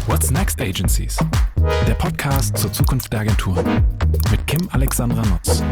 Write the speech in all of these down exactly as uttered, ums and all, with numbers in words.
What's Next Agencies? Der Podcast zur Zukunft der Agenturen mit Kim Alexandra Nutz.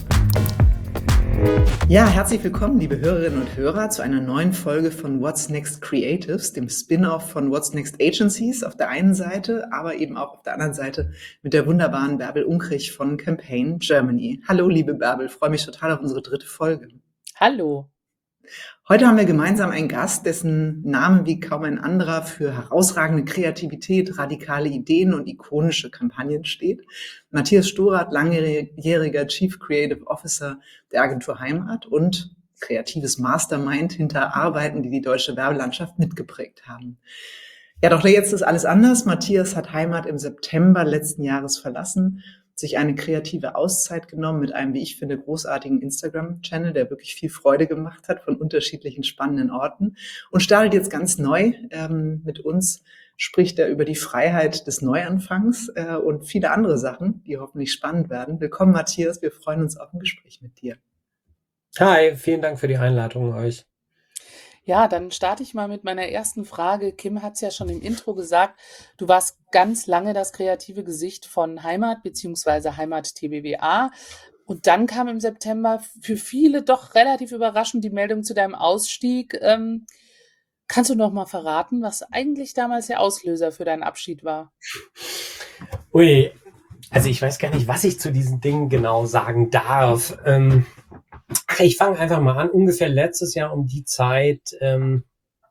Ja, herzlich willkommen, liebe Hörerinnen und Hörer, zu einer neuen Folge von What's Next Creatives, dem Spin-off von What's Next Agencies auf der einen Seite, aber eben auch auf der anderen Seite mit der wunderbaren Bärbel Unkrich von Campaign Germany. Hallo, liebe Bärbel, freue mich total auf unsere dritte Folge. Hallo. Heute haben wir gemeinsam einen Gast, dessen Name wie kaum ein anderer für herausragende Kreativität, radikale Ideen und ikonische Kampagnen steht. Matthias Storath, langjähriger Chief Creative Officer der Agentur Heimat und kreatives Mastermind hinter Arbeiten, die die deutsche Werbelandschaft mitgeprägt haben. Ja, doch jetzt ist alles anders. Matthias hat Heimat im September letzten Jahres verlassen, sich eine kreative Auszeit genommen mit einem, wie ich finde, großartigen Instagram-Channel, der wirklich viel Freude gemacht hat von unterschiedlichen spannenden Orten und startet jetzt ganz neu. Ähm, mit uns spricht er über die Freiheit des Neuanfangs äh, und viele andere Sachen, die hoffentlich spannend werden. Willkommen, Matthias, wir freuen uns auf ein Gespräch mit dir. Hi, vielen Dank für die Einladung euch. Ja, dann starte ich mal mit meiner ersten Frage. Kim hat es ja schon im Intro gesagt, du warst ganz lange das kreative Gesicht von Heimat bzw. Heimat T B W A. Und dann kam im September für viele doch relativ überraschend die Meldung zu deinem Ausstieg. Ähm, kannst du noch mal verraten, was eigentlich damals der Auslöser für deinen Abschied war? Ui, also ich weiß gar nicht, was ich zu diesen Dingen genau sagen darf. Ähm, ich fange einfach mal an. Ungefähr letztes Jahr um die Zeit ähm,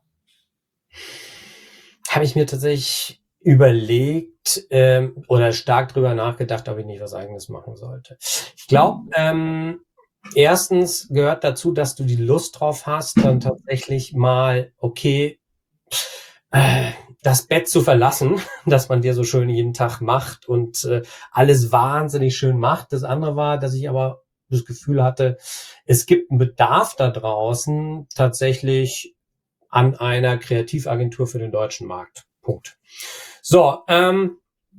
habe ich mir tatsächlich überlegt ähm, oder stark drüber nachgedacht, ob ich nicht was Eigenes machen sollte. Ich glaube, ähm, erstens gehört dazu, dass du die Lust drauf hast, dann tatsächlich mal, okay, äh, das Bett zu verlassen, das man dir so schön jeden Tag macht und äh, alles wahnsinnig schön macht. Das andere war, dass ich aber das Gefühl hatte, es gibt einen Bedarf da draußen tatsächlich an einer Kreativagentur für den deutschen Markt. Punkt. So, ähm,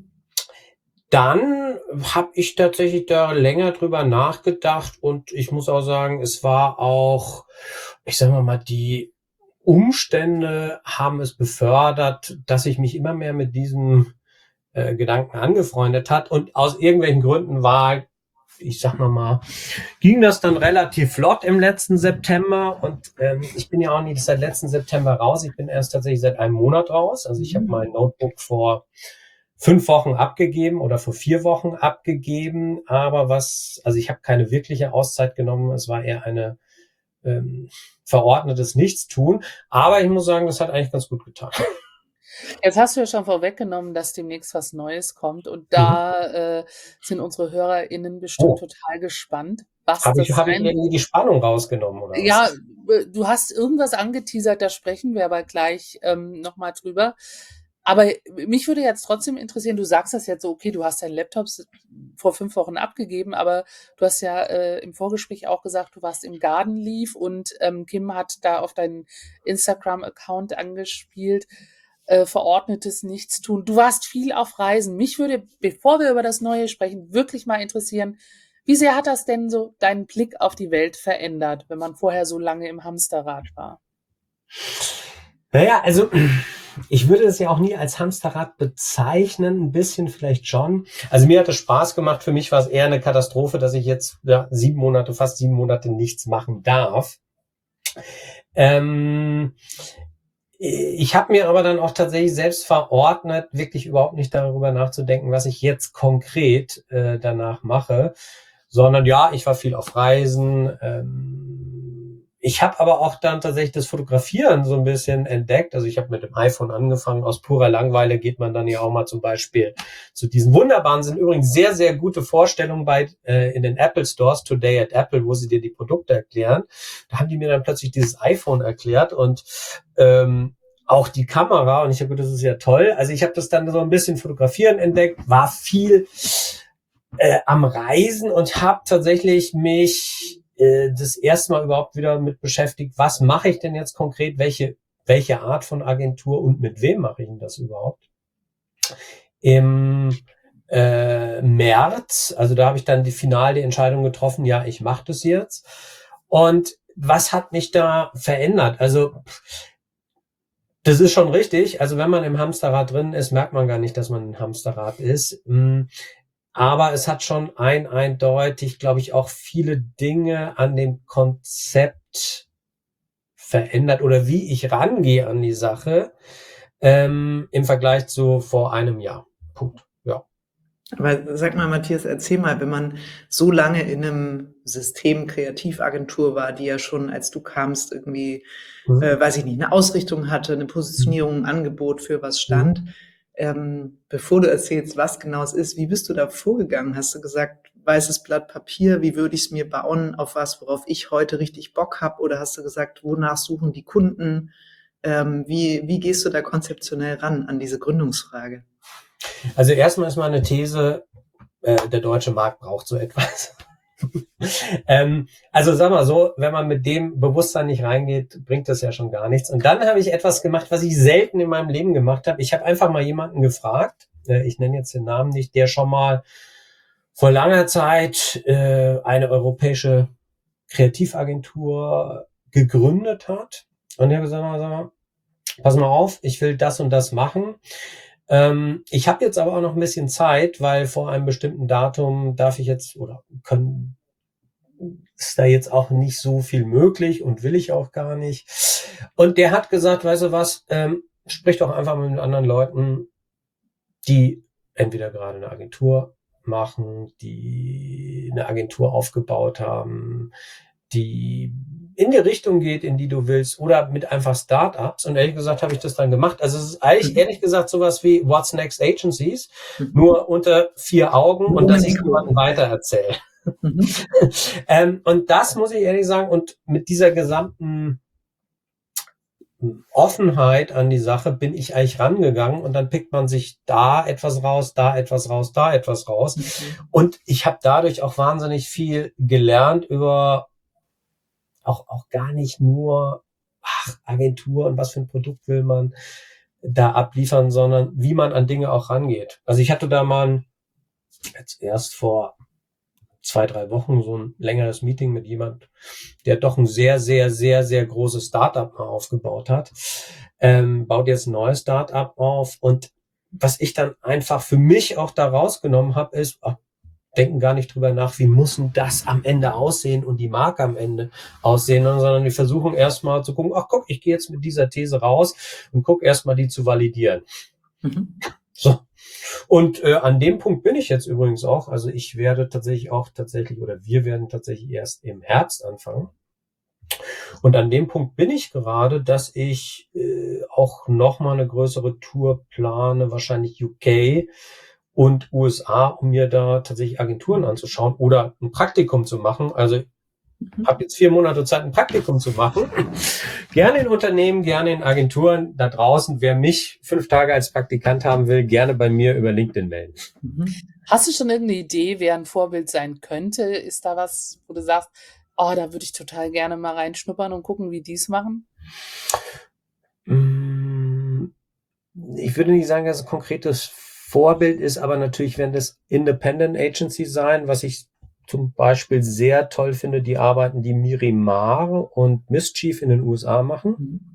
dann habe ich tatsächlich da länger drüber nachgedacht und ich muss auch sagen, es war auch, ich sag mal mal, die Umstände haben es befördert, dass ich mich immer mehr mit diesem äh, Gedanken angefreundet hat und aus irgendwelchen Gründen war, ich sag mal mal, ging das dann relativ flott im letzten September und ähm, ich bin ja auch nicht seit letzten September raus, ich bin erst tatsächlich seit einem Monat raus, also ich habe mein Notebook vor fünf Wochen abgegeben oder vor vier Wochen abgegeben, aber was, also ich habe keine wirkliche Auszeit genommen, es war eher eine ähm, verordnetes Nichtstun, aber ich muss sagen, das hat eigentlich ganz gut getan. Jetzt hast du ja schon vorweggenommen, dass demnächst was Neues kommt und da mhm. äh, sind unsere HörerInnen bestimmt oh. total gespannt, was hab das ich, Habe ich irgendwie die Spannung rausgenommen, oder was? Ja, du hast irgendwas angeteasert, da sprechen wir aber gleich ähm, nochmal drüber. Aber mich würde jetzt trotzdem interessieren, du sagst das jetzt so, okay, du hast deinen Laptop vor fünf Wochen abgegeben, aber du hast ja äh, im Vorgespräch auch gesagt, du warst im Garden Leave und ähm, Kim hat da auf deinen Instagram-Account angespielt, äh, verordnetes Nichtstun. Du warst viel auf Reisen. Mich würde, bevor wir über das Neue sprechen, wirklich mal interessieren, wie sehr hat das denn so deinen Blick auf die Welt verändert, wenn man vorher so lange im Hamsterrad war? Naja, also ich würde es ja auch nie als Hamsterrad bezeichnen, ein bisschen vielleicht schon. Also mir hat es Spaß gemacht, für mich war es eher eine Katastrophe, dass ich jetzt ja, sieben Monate, fast sieben Monate nichts machen darf. Ähm, ich habe mir aber dann auch tatsächlich selbst verordnet, wirklich überhaupt nicht darüber nachzudenken, was ich jetzt konkret äh, danach mache, sondern ja, ich war viel auf Reisen, ähm, Ich habe aber auch dann tatsächlich das Fotografieren so ein bisschen entdeckt. Also ich habe mit dem iPhone angefangen. Aus purer Langeweile geht man dann ja auch mal zum Beispiel zu diesen wunderbaren, sind übrigens sehr, sehr gute Vorstellungen bei äh, in den Apple Stores, Today at Apple, wo sie dir die Produkte erklären. Da haben die mir dann plötzlich dieses iPhone erklärt und ähm, auch die Kamera. Und ich habe gedacht, das ist ja toll. Also ich habe das dann so ein bisschen Fotografieren entdeckt, war viel äh, am Reisen und habe tatsächlich mich das erste Mal überhaupt wieder mit beschäftigt, was mache ich denn jetzt konkret, welche welche Art von Agentur und mit wem mache ich denn das überhaupt? Im äh, März, also da habe ich dann die final die Entscheidung getroffen, ja, ich mache das jetzt. Und was hat mich da verändert? Also Das ist schon richtig. Also wenn man im Hamsterrad drin ist, merkt man gar nicht, dass man ein Hamsterrad ist. Aber es hat schon ein eindeutig, glaube ich, auch viele Dinge an dem Konzept verändert oder wie ich rangehe an die Sache ähm, im Vergleich zu vor einem Jahr. Punkt. Ja. Aber sag mal, Matthias, erzähl mal, wenn man so lange in einem System Kreativagentur war, die ja schon, als du kamst, irgendwie, mhm. äh, weiß ich nicht, eine Ausrichtung hatte, eine Positionierung, ein Angebot für was stand. Mhm. Ähm, bevor du erzählst, was genau es ist, wie bist du da vorgegangen? Hast du gesagt, weißes Blatt Papier, wie würde ich es mir bauen, auf was, worauf ich heute richtig Bock habe? Oder hast du gesagt, wonach suchen die Kunden? Ähm, wie, wie gehst du da konzeptionell ran an diese Gründungsfrage? Also erstmal ist meine These, äh, der deutsche Markt braucht so etwas. ähm, also sag mal so, wenn man mit dem Bewusstsein nicht reingeht, bringt das ja schon gar nichts. Und dann habe ich etwas gemacht, was ich selten in meinem Leben gemacht habe. Ich habe einfach mal jemanden gefragt, äh, ich nenne jetzt den Namen nicht, der schon mal vor langer Zeit äh, eine europäische Kreativagentur gegründet hat. Und der hat gesagt, sag mal, pass mal auf, ich will das und das machen. Ähm, ich habe jetzt aber auch noch ein bisschen Zeit, weil vor einem bestimmten Datum darf ich jetzt oder können ist da jetzt auch nicht so viel möglich und will ich auch gar nicht. Und der hat gesagt, weißt du was, ähm, sprich doch einfach mit anderen Leuten, die entweder gerade eine Agentur machen, die eine Agentur aufgebaut haben, die in die Richtung geht, in die du willst, oder mit einfach Startups. Und ehrlich gesagt habe ich das dann gemacht. Also es ist eigentlich, ehrlich gesagt, sowas wie What's Next Agencies, nur unter vier Augen und dass ich jemanden weitererzähle. Mhm. ähm, und das muss ich ehrlich sagen, und mit dieser gesamten Offenheit an die Sache bin ich eigentlich rangegangen und dann pickt man sich da etwas raus, da etwas raus, da etwas raus. Mhm. Und ich habe dadurch auch wahnsinnig viel gelernt über auch auch gar nicht nur ach, Agentur und was für ein Produkt will man da abliefern, sondern wie man an Dinge auch rangeht. Also ich hatte da mal jetzt erst vor zwei, drei Wochen so ein längeres Meeting mit jemand, der doch ein sehr, sehr, sehr, sehr großes Startup mal aufgebaut hat, ähm, baut jetzt ein neues Startup auf. Und was ich dann einfach für mich auch da rausgenommen habe, ist, ach, denken gar nicht drüber nach, wie muss denn das am Ende aussehen und die Marke am Ende aussehen, sondern wir versuchen erstmal zu gucken, ach guck, ich gehe jetzt mit dieser These raus und guck erstmal die zu validieren. Mhm. So. Und äh, an dem Punkt bin ich jetzt übrigens auch. Also ich werde tatsächlich auch tatsächlich oder wir werden tatsächlich erst im Herbst anfangen. Und an dem Punkt bin ich gerade, dass ich äh, auch nochmal eine größere Tour plane, wahrscheinlich U K und U S A, um mir da tatsächlich Agenturen anzuschauen oder ein Praktikum zu machen. Also ich habe jetzt vier Monate Zeit, ein Praktikum zu machen. Gerne in Unternehmen, gerne in Agenturen da draußen. Wer mich fünf Tage als Praktikant haben will, gerne bei mir über LinkedIn melden. Hast du schon irgendeine Idee, wer ein Vorbild sein könnte? Ist da was, wo du sagst, oh, da würde ich total gerne mal reinschnuppern und gucken, wie die es machen? Ich würde nicht sagen, dass es ein konkretes Vorbild ist, aber natürlich werden das Independent Agencies sein, was ich zum Beispiel sehr toll finde, die Arbeiten, die Miramar und Mischief in den U S A machen. Mhm.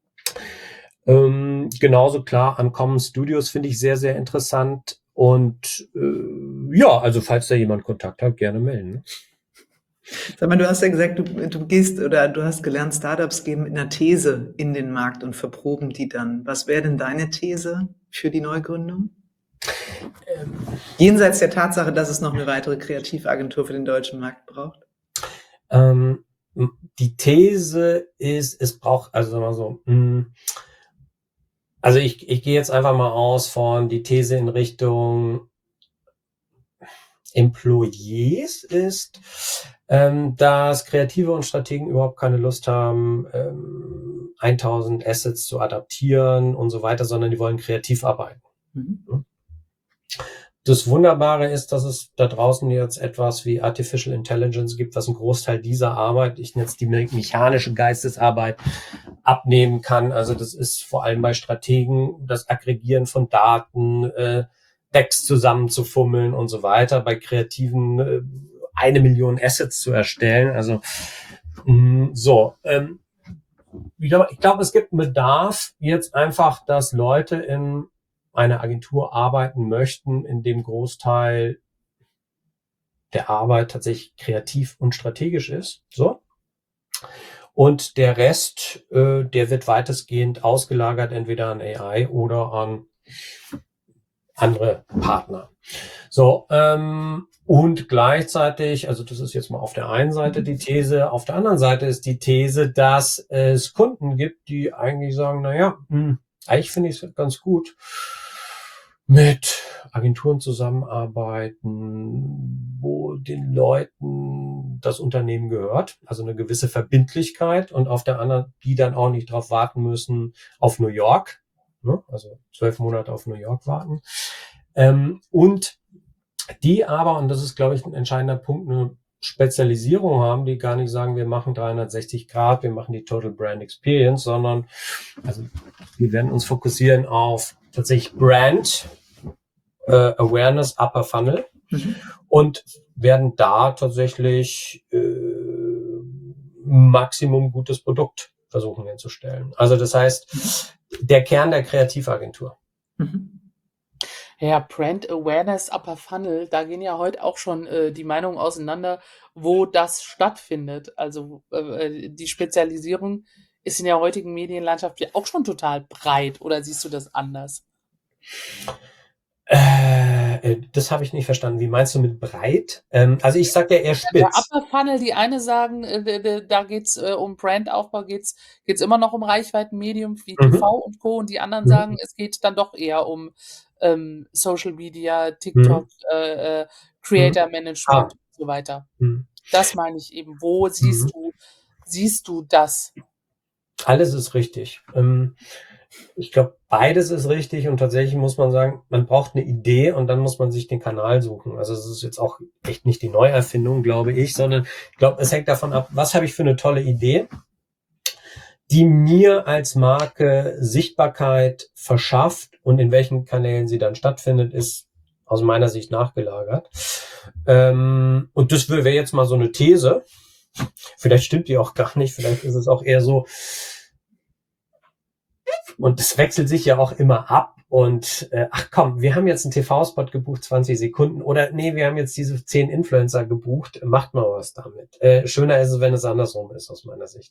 Ähm, genauso klar, Uncommon Studios finde ich sehr, sehr interessant. Und äh, ja, also falls da jemand Kontakt hat, gerne melden. Ne? Sag mal, du hast ja gesagt, du, du gehst oder du hast gelernt, Startups geben mit einer These in den Markt und verproben die dann. Was wäre denn deine These für die Neugründung? Ähm, Jenseits der Tatsache, dass es noch eine weitere Kreativagentur für den deutschen Markt braucht? Ähm, die These ist, es braucht, also mal so, mh, also ich, ich gehe jetzt einfach mal aus von die These in Richtung Employees ist, ähm, dass Kreative und Strategen überhaupt keine Lust haben, ähm, tausend Assets zu adaptieren und so weiter, sondern die wollen kreativ arbeiten. Mhm. Das Wunderbare ist, dass es da draußen jetzt etwas wie Artificial Intelligence gibt, was einen Großteil dieser Arbeit, ich nenne es die mechanische Geistesarbeit, abnehmen kann. Also das ist vor allem bei Strategen das Aggregieren von Daten, äh, Decks zusammenzufummeln und so weiter. Bei Kreativen äh, eine Million Assets zu erstellen. Also mh, so. Ähm, ich glaube, ich glaube, es gibt einen Bedarf jetzt einfach, dass Leute in einer Agentur arbeiten möchten, in dem Großteil der Arbeit tatsächlich kreativ und strategisch ist. So. Und der Rest, äh, der wird weitestgehend ausgelagert, entweder an A I oder an andere Partner. So, ähm, und gleichzeitig, also das ist jetzt mal auf der einen Seite die These, auf der anderen Seite ist die These, dass es Kunden gibt, die eigentlich sagen, na ja, hm, eigentlich finde ich es ganz gut, mit Agenturen zusammenarbeiten, wo den Leuten das Unternehmen gehört, also eine gewisse Verbindlichkeit, und auf der anderen, die dann auch nicht drauf warten müssen auf New York, ne? Also zwölf Monate auf New York warten. Ähm, und die aber, und das ist, glaube ich, ein entscheidender Punkt, eine Spezialisierung haben, die gar nicht sagen, wir machen dreihundertsechzig Grad, wir machen die Total Brand Experience, sondern also wir werden uns fokussieren auf tatsächlich Brand äh, Awareness Upper Funnel mhm. und werden da tatsächlich äh, Maximum gutes Produkt versuchen herzustellen. Also das heißt, der Kern der Kreativagentur. Mhm. Ja, Brand Awareness Upper Funnel, da gehen ja heute auch schon äh, die Meinungen auseinander, wo das stattfindet. Also äh, die Spezialisierung ist in der heutigen Medienlandschaft ja auch schon total breit, oder siehst du das anders? Äh, das habe ich nicht verstanden. Wie meinst du mit breit? Ähm, also ich sage ja eher spitz. Der Upper Funnel, die eine sagen, äh, da geht's äh, um Brandaufbau, geht's geht's immer noch um Reichweitenmedium wie Mhm. T V und Co. Und die anderen Mhm. sagen, es geht dann doch eher um ähm, Social Media, TikTok, Mhm. äh, äh, Creator Management Ah. und so weiter. Mhm. Das meine ich eben. Wo siehst Mhm. du siehst du das? Alles ist richtig. Ähm, ich glaube, beides ist richtig, und tatsächlich muss man sagen, man braucht eine Idee und dann muss man sich den Kanal suchen. Also es ist jetzt auch echt nicht die Neuerfindung, glaube ich, sondern ich glaube, es hängt davon ab, was habe ich für eine tolle Idee, die mir als Marke Sichtbarkeit verschafft, und in welchen Kanälen sie dann stattfindet, ist aus meiner Sicht nachgelagert. Ähm, und das wäre jetzt mal so eine These. Vielleicht stimmt die auch gar nicht, vielleicht ist es auch eher so, und es wechselt sich ja auch immer ab, und äh, ach komm, wir haben jetzt einen T V-Spot gebucht, zwanzig Sekunden, oder nee, wir haben jetzt diese zehn Influencer gebucht, macht mal was damit. Äh, schöner ist es, wenn es andersrum ist, aus meiner Sicht.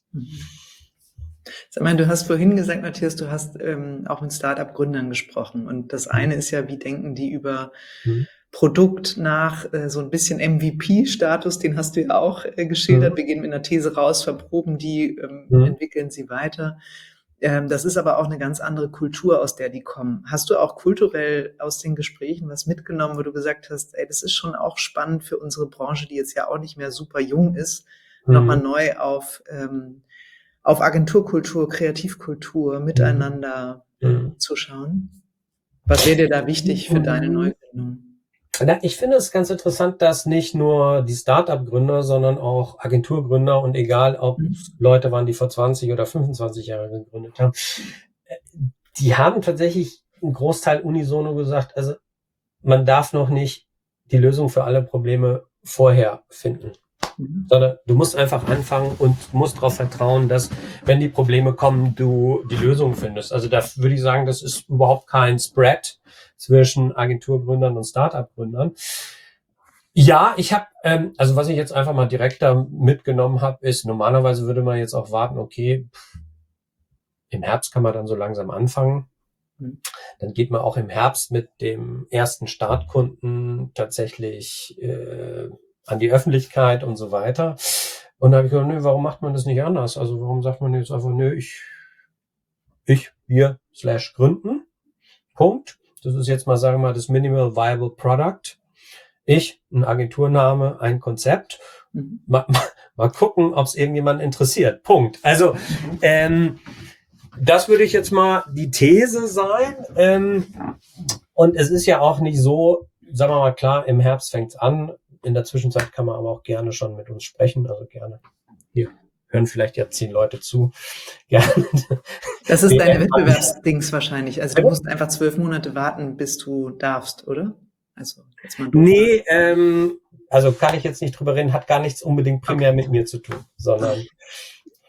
Sag mal, du hast vorhin gesagt, Matthias, du hast ähm, auch mit Startup-Gründern gesprochen, und das eine ist ja, wie denken die über mhm. Produkt nach, äh, so ein bisschen M V P-Status, den hast du ja auch äh, geschildert. Mhm. Wir gehen mit einer These raus, verproben die, ähm, mhm. entwickeln sie weiter. Ähm, das ist aber auch eine ganz andere Kultur, aus der die kommen. Hast du auch kulturell aus den Gesprächen was mitgenommen, wo du gesagt hast, ey, das ist schon auch spannend für unsere Branche, die jetzt ja auch nicht mehr super jung ist, mhm. nochmal neu auf ähm, auf Agenturkultur, Kreativkultur, miteinander mhm. äh, zu schauen? Was wäre dir da wichtig für deine Neugründung? Na, ich finde es ganz interessant, dass nicht nur die Start-up-Gründer, sondern auch Agenturgründer, und egal, ob mhm. Leute waren, die vor zwanzig oder fünfundzwanzig Jahren gegründet haben, die haben tatsächlich einen Großteil unisono gesagt, also man darf noch nicht die Lösung für alle Probleme vorher finden. Mhm. Sondern du musst einfach anfangen und musst darauf vertrauen, dass, wenn die Probleme kommen, du die Lösung findest. Also da würde ich sagen, das ist überhaupt kein Spread zwischen Agenturgründern und Startup-Gründern. Ja, ich habe, ähm, also was ich jetzt einfach mal direkt da mitgenommen habe, ist, normalerweise würde man jetzt auch warten, okay, pff, im Herbst kann man dann so langsam anfangen. Mhm. Dann geht man auch im Herbst mit dem ersten Startkunden tatsächlich äh, an die Öffentlichkeit und so weiter. Und da habe ich gedacht, nö, warum macht man das nicht anders? Also warum sagt man jetzt einfach, nö, ich, ich, wir, slash gründen, Punkt. Das ist jetzt mal, sagen wir mal, das Minimal Viable Product. Ich, ein Agenturname, ein Konzept. Mhm. Mal, mal, mal gucken, ob es irgendjemand interessiert. Punkt. Also, ähm, das würde ich jetzt mal die These sein. Ähm, und es ist ja auch nicht so, sagen wir mal, klar, im Herbst fängt's an. In der Zwischenzeit kann man aber auch gerne schon mit uns sprechen, also gerne. Hier hören vielleicht ja zehn Leute zu. Gerne. Das ist deine Wettbewerbsdings wahrscheinlich. Also du musst einfach zwölf Monate warten, bis du darfst, oder? Also jetzt mal doof. Nee, ähm, also kann ich jetzt nicht drüber reden, hat gar nichts unbedingt primär okay. mit mir zu tun, sondern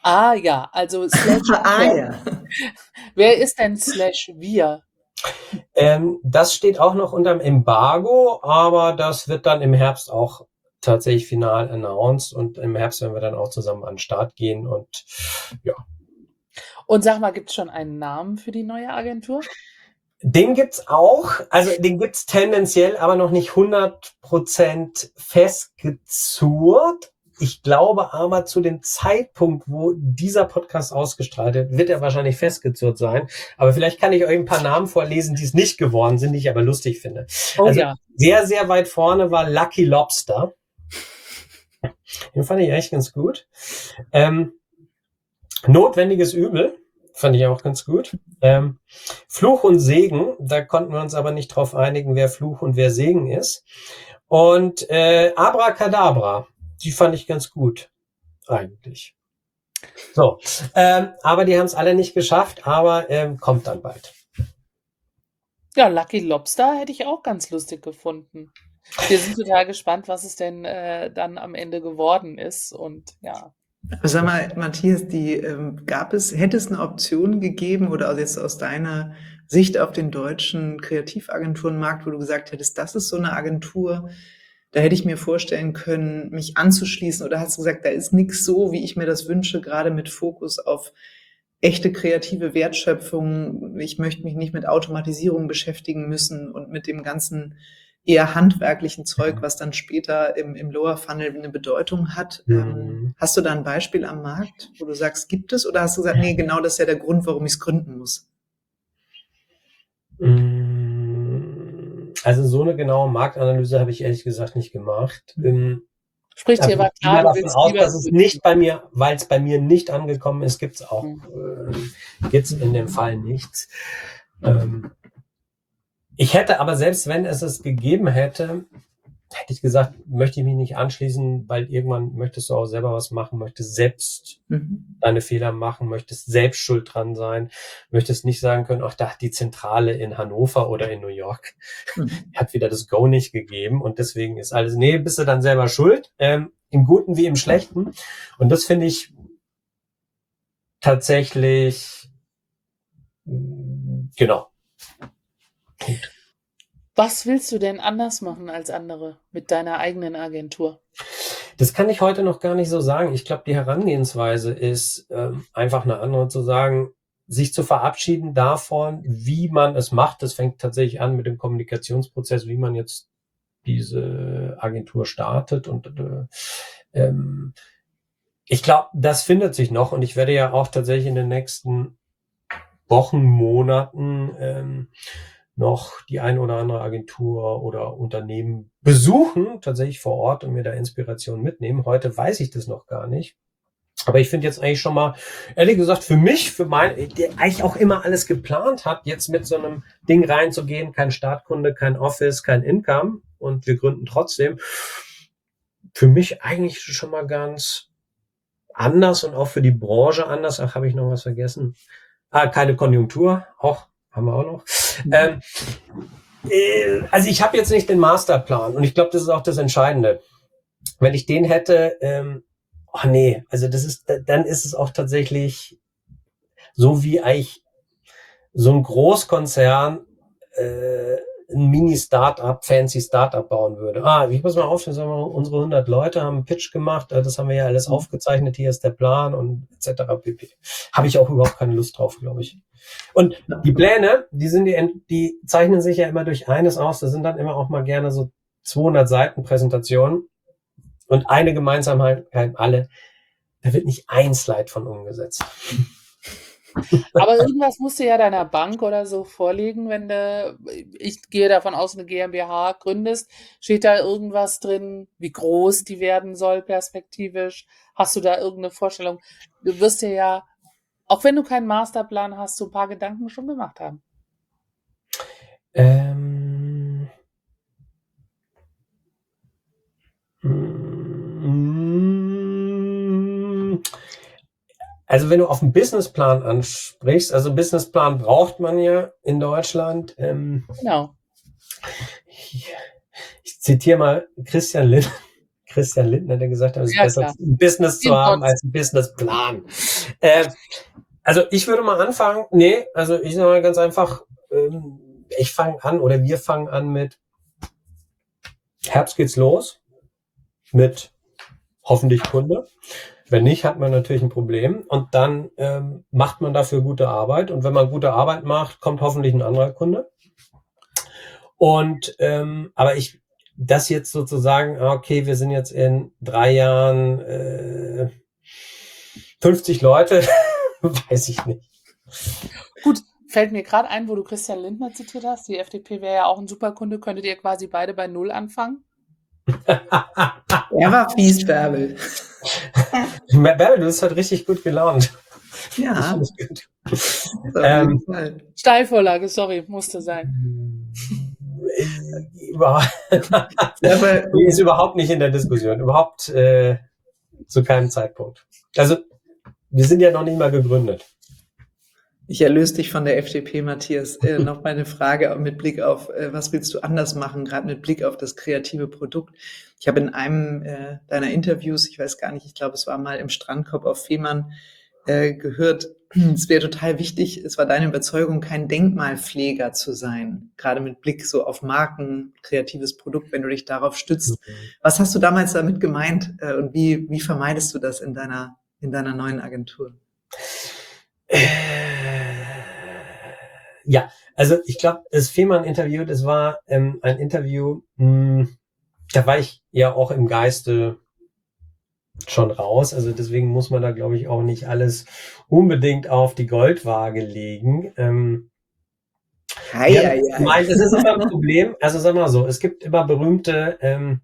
Ah ja, also slash Ah wer. ja. Wer ist denn slash wir? Ähm, das steht auch noch unterm Embargo, aber das wird dann im Herbst auch tatsächlich final announced und im Herbst werden wir dann auch zusammen an den Start gehen und ja. Und sag mal, gibt es schon einen Namen für die neue Agentur? Den gibt's auch, also den gibt's tendenziell, aber noch nicht hundert Prozent festgezurrt. Ich glaube aber zu dem Zeitpunkt, wo dieser Podcast ausgestrahlt wird, wird er wahrscheinlich festgezurrt sein. Aber vielleicht kann ich euch ein paar Namen vorlesen, die es nicht geworden sind, die ich aber lustig finde. Oh also ja. sehr, sehr weit vorne war Lucky Lobster. Den fand ich echt ganz gut. Ähm, Notwendiges Übel fand ich auch ganz gut. Ähm, Fluch und Segen, da konnten wir uns aber nicht drauf einigen, wer Fluch und wer Segen ist. Und äh, Abracadabra, die fand ich ganz gut, eigentlich. So, ähm, aber die haben es alle nicht geschafft, aber ähm, kommt dann bald. Ja, Lucky Lobster hätte ich auch ganz lustig gefunden. Wir sind total gespannt, was es denn äh, dann am Ende geworden ist. Und ja. Aber sag mal, Matthias, die ähm, gab es, hätte es eine Option gegeben oder also jetzt aus deiner Sicht auf den deutschen Kreativagenturenmarkt, wo du gesagt hättest, das ist so eine Agentur, da hätte ich mir vorstellen können, mich anzuschließen, oder hast du gesagt, da ist nichts so, wie ich mir das wünsche, gerade mit Fokus auf echte kreative Wertschöpfung. Ich möchte mich nicht mit Automatisierung beschäftigen müssen und mit dem ganzen eher handwerklichen Zeug, was dann später im, im Lower Funnel eine Bedeutung hat. Mhm. Ähm, hast du da ein Beispiel am Markt, wo du sagst, gibt es? Oder hast du gesagt, nee, genau das ist ja der Grund, warum ich es gründen muss? Also so eine genaue Marktanalyse habe ich ehrlich gesagt nicht gemacht. Ähm, Sprich dir also aber ich gehe klar, du davon willst aus, lieber dass es gründen. nicht bei mir, weil es bei mir nicht angekommen ist, gibt es auch Mhm. äh, gibt's in dem Fall nichts. Ähm, ich hätte aber, selbst wenn es es gegeben hätte, hätte ich gesagt, möchte ich mich nicht anschließen, weil irgendwann möchtest du auch selber was machen, möchtest selbst Mhm. deine Fehler machen, möchtest selbst schuld dran sein, möchtest nicht sagen können, ach, da hat die Zentrale in Hannover oder in New York Mhm. hat wieder das Go nicht gegeben und deswegen ist alles, nee, bist du dann selber schuld, ähm, im Guten wie im Schlechten. Und das finde ich tatsächlich, mh, genau. Punkt. Was willst du denn anders machen als andere mit deiner eigenen Agentur? Das kann ich heute noch gar nicht so sagen. Ich glaube, die Herangehensweise ist ähm, einfach eine andere, zu sagen, sich zu verabschieden davon, wie man es macht. Das fängt tatsächlich an mit dem Kommunikationsprozess, wie man jetzt diese Agentur startet. Und äh, ähm, ich glaube, das findet sich noch. Und ich werde ja auch tatsächlich in den nächsten Wochen, Monaten ähm, noch die ein oder andere Agentur oder Unternehmen besuchen, tatsächlich vor Ort, und mir da Inspiration mitnehmen. Heute weiß ich das noch gar nicht. Aber ich finde jetzt eigentlich schon mal, ehrlich gesagt, für mich, für mein, der eigentlich auch immer alles geplant hat, jetzt mit so einem Ding reinzugehen, kein Startkunde, kein Office, kein Income, und wir gründen trotzdem, für mich eigentlich schon mal ganz anders und auch für die Branche anders. Ach, habe ich noch was vergessen? Ah, keine Konjunktur, auch, haben wir auch noch. Ähm, äh, also ich habe jetzt nicht den Masterplan und ich glaube, das ist auch das Entscheidende. Wenn ich den hätte, ähm, oh nee, also das ist, dann ist es auch tatsächlich so, wie eigentlich so ein Großkonzern äh, ein Mini-Startup, fancy Startup bauen würde. Ah, ich muss mal aufstellen, sagen wir, unsere hundert Leute haben einen Pitch gemacht, das haben wir ja alles aufgezeichnet, hier ist der Plan und et cetera pp. Habe ich auch überhaupt keine Lust drauf, glaube ich. Und die Pläne, die sind die, die zeichnen sich ja immer durch eines aus, das sind dann immer auch mal gerne so zweihundert Seiten Präsentationen und eine Gemeinsamkeit, alle, da wird nicht ein Slide von umgesetzt. Aber irgendwas musst du ja deiner Bank oder so vorlegen, wenn du, ich gehe davon aus, eine GmbH gründest. Steht da irgendwas drin, wie groß die werden soll perspektivisch? Hast du da irgendeine Vorstellung? Du wirst dir ja, auch wenn du keinen Masterplan hast, so ein paar Gedanken schon gemacht haben. Ähm, Also wenn du auf den Businessplan ansprichst, also Businessplan braucht man ja in Deutschland. Ähm, Genau. ich, ich zitiere mal Christian Lind, Christian Lindner, der gesagt hat, es ist Ja, besser, klar. ein Business zu Den haben Gott. als ein Businessplan. Äh, also ich würde mal anfangen, nee, also ich sage mal ganz einfach, ähm, ich fange an oder wir fangen an mit Herbst geht's los, mit hoffentlich Kunde. Wenn nicht, hat man natürlich ein Problem und dann ähm, macht man dafür gute Arbeit und wenn man gute Arbeit macht, kommt hoffentlich ein anderer Kunde. Und ähm, aber ich das jetzt sozusagen, okay, wir sind jetzt in drei Jahren äh, fünfzig Leute, weiß ich nicht. Gut, fällt mir gerade ein, wo du Christian Lindner zitiert hast. Die F D P wäre ja auch ein super Kunde. Könntet ihr quasi beide bei Null anfangen? Er war fies, Bärbel. Bärbel, du bist heute richtig gut gelaunt. Ja, Das finde ich gut. auf Ähm, jeden Fall. Steilvorlage, sorry, musste sein. Äh, überhaupt, Aber die ist überhaupt nicht in der Diskussion, überhaupt äh, zu keinem Zeitpunkt. Also wir sind ja noch nicht mal gegründet. ich erlöse dich von der F D P, Matthias. Äh, noch mal eine Frage mit Blick auf, äh, was willst du anders machen, gerade mit Blick auf das kreative Produkt. Ich habe in einem äh, deiner Interviews, ich weiß gar nicht, ich glaube, es war mal im Strandkorb auf Fehmarn, äh, gehört, es wäre total wichtig, es war deine Überzeugung, kein Denkmalpfleger zu sein, gerade mit Blick so auf Marken, kreatives Produkt, wenn du dich darauf stützt. Was hast du damals damit gemeint äh, und wie, wie vermeidest du das in deiner, in deiner neuen Agentur? Ja, also ich glaube, das Fehmarn-Interview, das war ähm, ein Interview, mh, da war ich ja auch im Geiste schon raus. Also deswegen muss man da, glaube ich, auch nicht alles unbedingt auf die Goldwaage legen. Ähm, Hei, ja, hei, hei. mein, das ist immer ein Problem. Also sag mal so, es gibt immer berühmte ähm,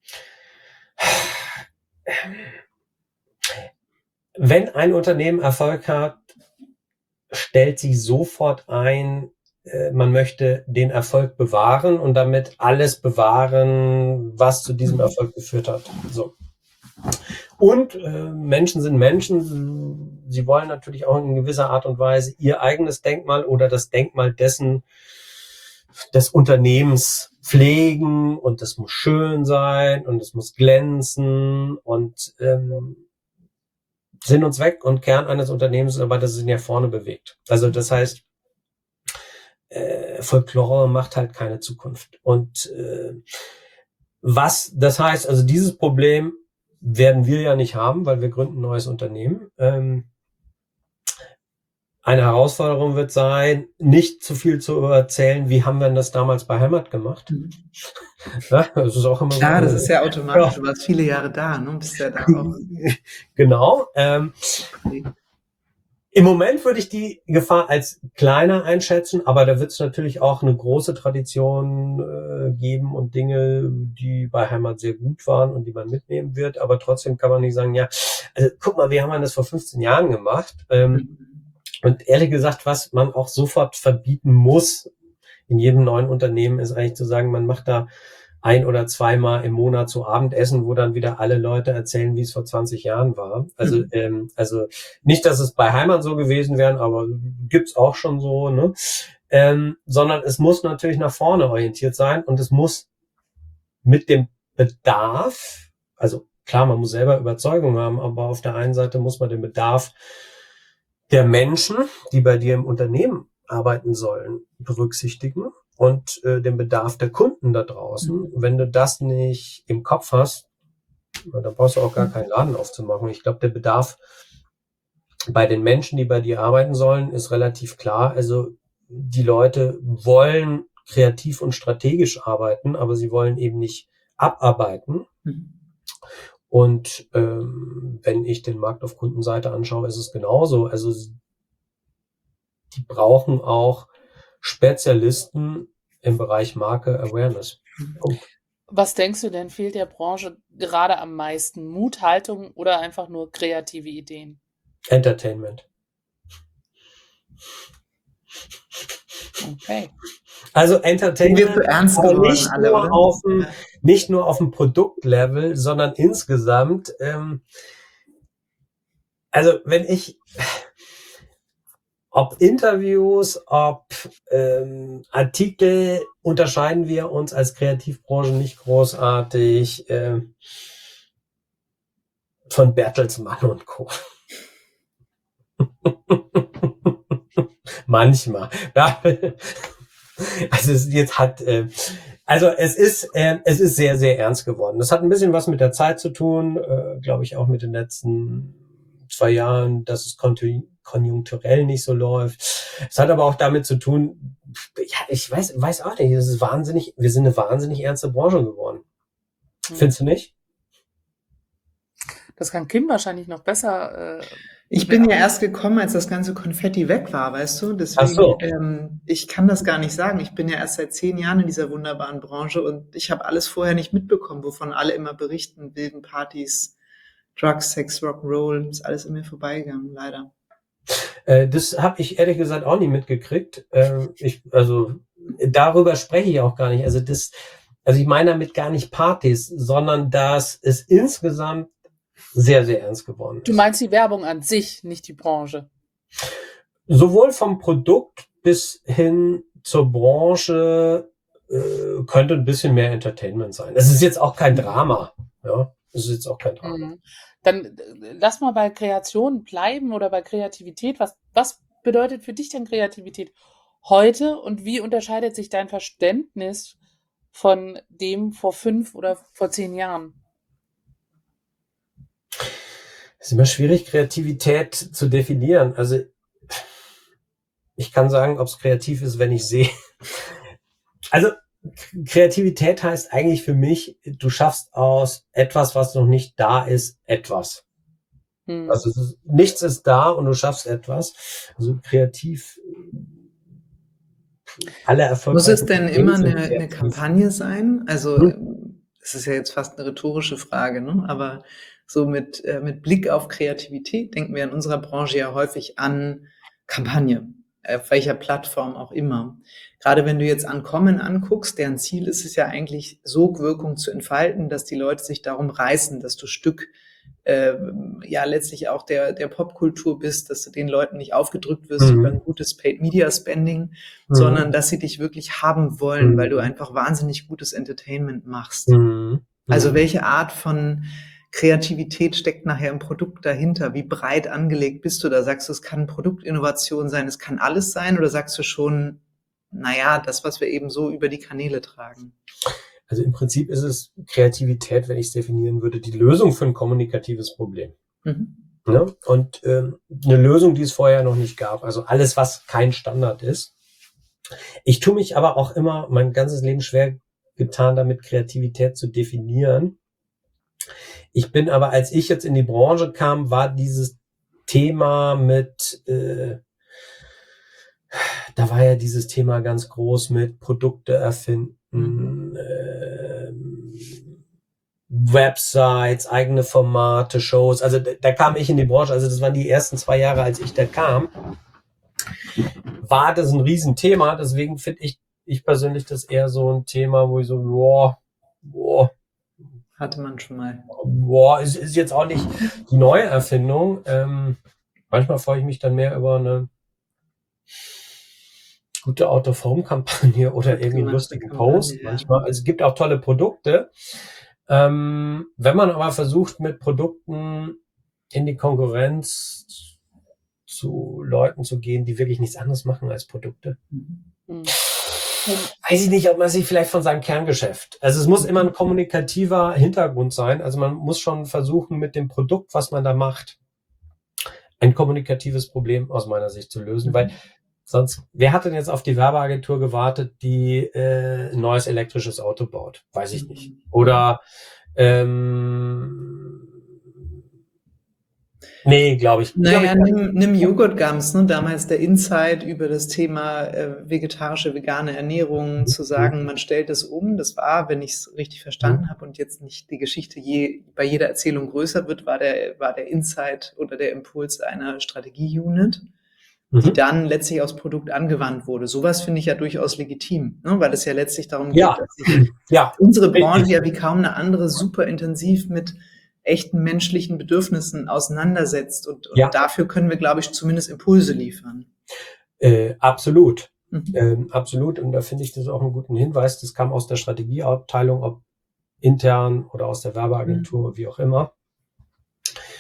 wenn ein Unternehmen Erfolg hat, stellt sich sofort ein, äh, man möchte den Erfolg bewahren und damit alles bewahren, was zu diesem Erfolg geführt hat. So. Und äh, Menschen sind Menschen, sie wollen natürlich auch in gewisser Art und Weise ihr eigenes Denkmal oder das Denkmal dessen, des Unternehmens pflegen und das muss schön sein und es muss glänzen und ähm, Sinn und Zweck und Kern eines Unternehmens, aber das ist ja vorne bewegt. Also das heißt, äh, Folklore macht halt keine Zukunft. Und äh, was das heißt, also dieses Problem werden wir ja nicht haben, weil wir gründen ein neues Unternehmen. Ähm, eine Herausforderung wird sein, nicht zu viel zu erzählen, wie haben wir denn das damals bei Heimat gemacht. Mhm. Ja, das ist auch immer Klar, so. das ist ja automatisch. Ja. Du warst viele Jahre da, ne? Bist ja da auch. Genau. Ähm, Im Moment würde ich die Gefahr als kleiner einschätzen, aber da wird es natürlich auch eine große Tradition äh, geben und Dinge, die bei Heimat sehr gut waren und die man mitnehmen wird. Aber trotzdem kann man nicht sagen, ja, also guck mal, wie haben wir das vor fünfzehn Jahren gemacht? Ähm, und ehrlich gesagt, was man auch sofort verbieten muss in jedem neuen Unternehmen, ist eigentlich zu sagen, man macht da ein oder zweimal im Monat so Abendessen, wo dann wieder alle Leute erzählen, wie es vor zwanzig Jahren war. Also, mhm. ähm, also nicht, dass es bei Heimat so gewesen wäre, aber gibt's auch schon so, ne? Ähm, sondern es muss natürlich nach vorne orientiert sein und es muss mit dem Bedarf, also klar, man muss selber Überzeugung haben, aber auf der einen Seite muss man den Bedarf der Menschen, die bei dir im Unternehmen arbeiten sollen, berücksichtigen. Und äh, den Bedarf der Kunden da draußen. Mhm. Wenn du das nicht im Kopf hast, dann brauchst du auch gar keinen Laden aufzumachen. Ich glaube, der Bedarf bei den Menschen, die bei dir arbeiten sollen, ist relativ klar. Also die Leute wollen kreativ und strategisch arbeiten, aber sie wollen eben nicht abarbeiten. Mhm. Und ähm, wenn ich den Markt auf Kundenseite anschaue, ist es genauso. Also die brauchen auch Spezialisten im Bereich Marke Awareness. Oh. Was denkst du denn, fehlt der Branche gerade am meisten? Mut, Haltung oder einfach nur kreative Ideen? Entertainment. Okay. Also Entertainment, wir zu ernst aber geworden, nicht, alle, nur oder? auf dem, nicht nur auf dem Produktlevel, sondern insgesamt. Ähm, also wenn ich... Ob Interviews, ob ähm, Artikel, unterscheiden wir uns als Kreativbranche nicht großartig. Ähm, von Bertelsmann und Co. Manchmal. Ja. Also es jetzt hat, äh, also es ist, äh, es ist sehr, sehr ernst geworden. Das hat ein bisschen was mit der Zeit zu tun, äh, glaube ich auch mit den letzten zwei Jahren, dass es kontu- konjunkturell nicht so läuft. Es hat aber auch damit zu tun, ja, ich weiß, weiß auch nicht, das ist wahnsinnig, wir sind eine wahnsinnig ernste Branche geworden. Hm. Findest du nicht? Das kann Kim wahrscheinlich noch besser. Äh, Ich bin ja erst gekommen, als das ganze Konfetti weg war, weißt du? Deswegen, Ach so. ähm, ich kann das gar nicht sagen. Ich bin ja erst seit zehn Jahren in dieser wunderbaren Branche und ich habe alles vorher nicht mitbekommen, wovon alle immer berichten. Wilden Partys, Drugs, Sex, Rock'n'Roll, ist alles an mir vorbeigegangen, leider. Äh, das habe ich ehrlich gesagt auch nie mitgekriegt. Äh, ich, also darüber spreche ich auch gar nicht. Also das, also ich meine damit gar nicht Partys, sondern dass es insgesamt sehr, sehr ernst geworden ist. Du meinst die Werbung an sich, nicht die Branche? Sowohl vom Produkt bis hin zur Branche äh, könnte ein bisschen mehr Entertainment sein. Es ist jetzt auch kein Drama. Ja, es ist jetzt auch kein Drama. Mhm. Dann äh, lass mal bei Kreation bleiben oder bei Kreativität. Was, was bedeutet für dich denn Kreativität heute und wie unterscheidet sich dein Verständnis von dem vor fünf oder vor zehn Jahren? Es ist immer schwierig, Kreativität zu definieren. Also ich kann sagen, ob es kreativ ist, wenn ich sehe. Also Kreativität heißt eigentlich für mich, du schaffst aus etwas, was noch nicht da ist, etwas. Hm. Also es ist, nichts ist da und du schaffst etwas. Also kreativ. Alle erfolgreichen Muss es denn immer sind eine, eine kreativ. Kampagne sein? Also Hm. es ist ja jetzt fast eine rhetorische Frage, ne? Aber so mit, äh, mit Blick auf Kreativität denken wir in unserer Branche ja häufig an Kampagne, auf welcher Plattform auch immer. Gerade wenn du jetzt Ankommen anguckst, deren Ziel ist es ja eigentlich, Sogwirkung zu entfalten, dass die Leute sich darum reißen, dass du Stück äh, ja letztlich auch der, der Popkultur bist, dass du den Leuten nicht aufgedrückt wirst Mhm. über ein gutes Paid-Media-Spending, Mhm. sondern dass sie dich wirklich haben wollen, Mhm. weil du einfach wahnsinnig gutes Entertainment machst. Mhm. Also Mhm. welche Art von Kreativität steckt nachher im Produkt dahinter? Wie breit angelegt bist du da? Sagst du, es kann Produktinnovation sein, es kann alles sein? Oder sagst du schon, naja, das, was wir eben so über die Kanäle tragen? Also im Prinzip ist es Kreativität, wenn ich es definieren würde, die Lösung für ein kommunikatives Problem. Mhm. Ne? Und ähm, eine Lösung, die es vorher noch nicht gab. Also alles, was kein Standard ist. Ich tue mich aber auch immer mein ganzes Leben schwer getan, damit Kreativität zu definieren. Ich bin aber, als ich jetzt in die Branche kam, war dieses Thema mit, äh, da war ja dieses Thema ganz groß mit Produkte erfinden, Mhm. äh, Websites, eigene Formate, Shows. Also da, da kam ich in die Branche, also das waren die ersten zwei Jahre, als ich da kam, war das ein Riesenthema. Deswegen finde ich, ich persönlich das eher so ein Thema, wo ich so, boah, boah, Hatte man schon mal. boah, es ist jetzt auch nicht die neue Erfindung. Ähm, manchmal freue ich mich dann mehr über eine gute Out-of-Home-Kampagne oder irgendwie einen Gemachte lustigen Kampagne, Post. ja. Manchmal, also es gibt auch tolle Produkte. Ähm, wenn man aber versucht, mit Produkten in die Konkurrenz zu Leuten zu gehen, die wirklich nichts anderes machen als Produkte, Mhm. Hm. weiß ich nicht, ob man sich vielleicht von seinem Kerngeschäft. Also es muss immer ein kommunikativer Hintergrund sein. Also man muss schon versuchen, mit dem Produkt, was man da macht, ein kommunikatives Problem aus meiner Sicht zu lösen, Mhm. weil sonst, wer hat denn jetzt auf die Werbeagentur gewartet, die äh, ein neues elektrisches Auto baut? Weiß ich nicht. Oder ähm, nee, glaube ich. Naja, glaub ich, nimm, nimm Joghurtgums, ne? Damals der Insight über das Thema äh, vegetarische, vegane Ernährung, zu sagen, man stellt es um. Das war, wenn ich es richtig verstanden habe und jetzt nicht die Geschichte je, bei jeder Erzählung größer wird, war der, war der Insight oder der Impuls einer Strategie-Unit, die Mhm. dann letztlich aufs Produkt angewandt wurde. Sowas finde ich ja durchaus legitim, ne? Weil es ja letztlich darum geht, Ja. dass sich Ja, unsere Branche richtig. ja wie kaum eine andere super intensiv mit echten menschlichen Bedürfnissen auseinandersetzt. Und, und Ja. dafür können wir, glaube ich, zumindest Impulse liefern. Äh, absolut. Mhm. Ähm, absolut. Und da finde ich das auch einen guten Hinweis. Das kam aus der Strategieabteilung, ob intern oder aus der Werbeagentur, wie auch immer.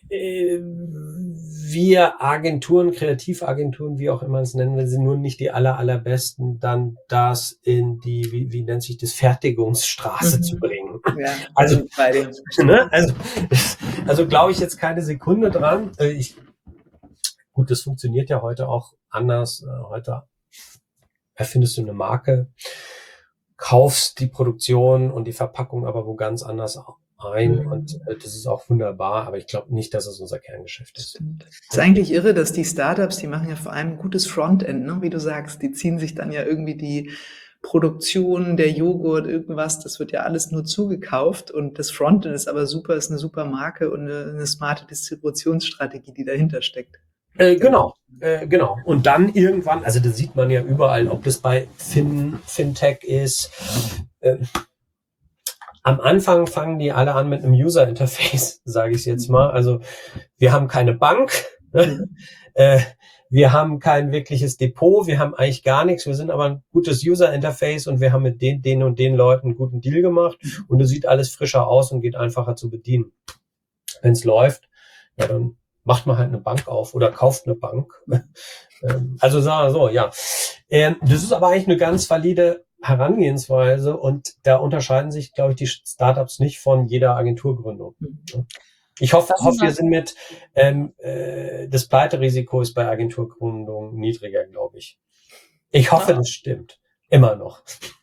äh, wir Agenturen, Kreativagenturen, wie auch immer es nennen will, sind nur nicht die aller, allerbesten, dann das in die, wie, wie nennt sich das, Fertigungsstraße Mhm. zu bringen. Ja, Also, bin bei dir. ne, also, also glaube ich jetzt keine Sekunde dran. Äh, Ich, gut, das funktioniert ja heute auch anders. Äh, Heute erfindest du eine Marke, kaufst die Produktion und die Verpackung aber wo ganz anders ein Mhm. und äh, das ist auch wunderbar, aber ich glaube nicht, dass es unser Kerngeschäft ist. Es ist eigentlich irre, dass die Startups, die machen ja vor allem ein gutes Frontend, ne? Wie du sagst, die ziehen sich dann ja irgendwie die Produktion, der Joghurt, irgendwas, das wird ja alles nur zugekauft und das Frontend ist aber super, ist eine super Marke und eine, eine smarte Distributionsstrategie, die dahinter steckt. Äh, genau, äh, genau. Und dann irgendwann, also das sieht man ja überall, ob das bei fin, Fintech ist. Äh, am Anfang fangen die alle an mit einem User-Interface, sage ich jetzt mal. Also wir haben keine Bank, ne? äh, wir haben kein wirkliches Depot, wir haben eigentlich gar nichts. Wir sind aber ein gutes User-Interface und wir haben mit den, den und den Leuten einen guten Deal gemacht und es sieht alles frischer aus und geht einfacher zu bedienen. Wenn es läuft, ja, dann macht man halt eine Bank auf oder kauft eine Bank. Also sagen wir so, ja. Das ist aber eigentlich eine ganz valide Herangehensweise und da unterscheiden sich, glaube ich, die Startups nicht von jeder Agenturgründung. Ich hoffe, hoffe wir sind mit, ähm, äh, das Pleiterisiko ist bei Agenturgründungen niedriger, glaube ich. Ich hoffe, ja. Das stimmt. Immer noch.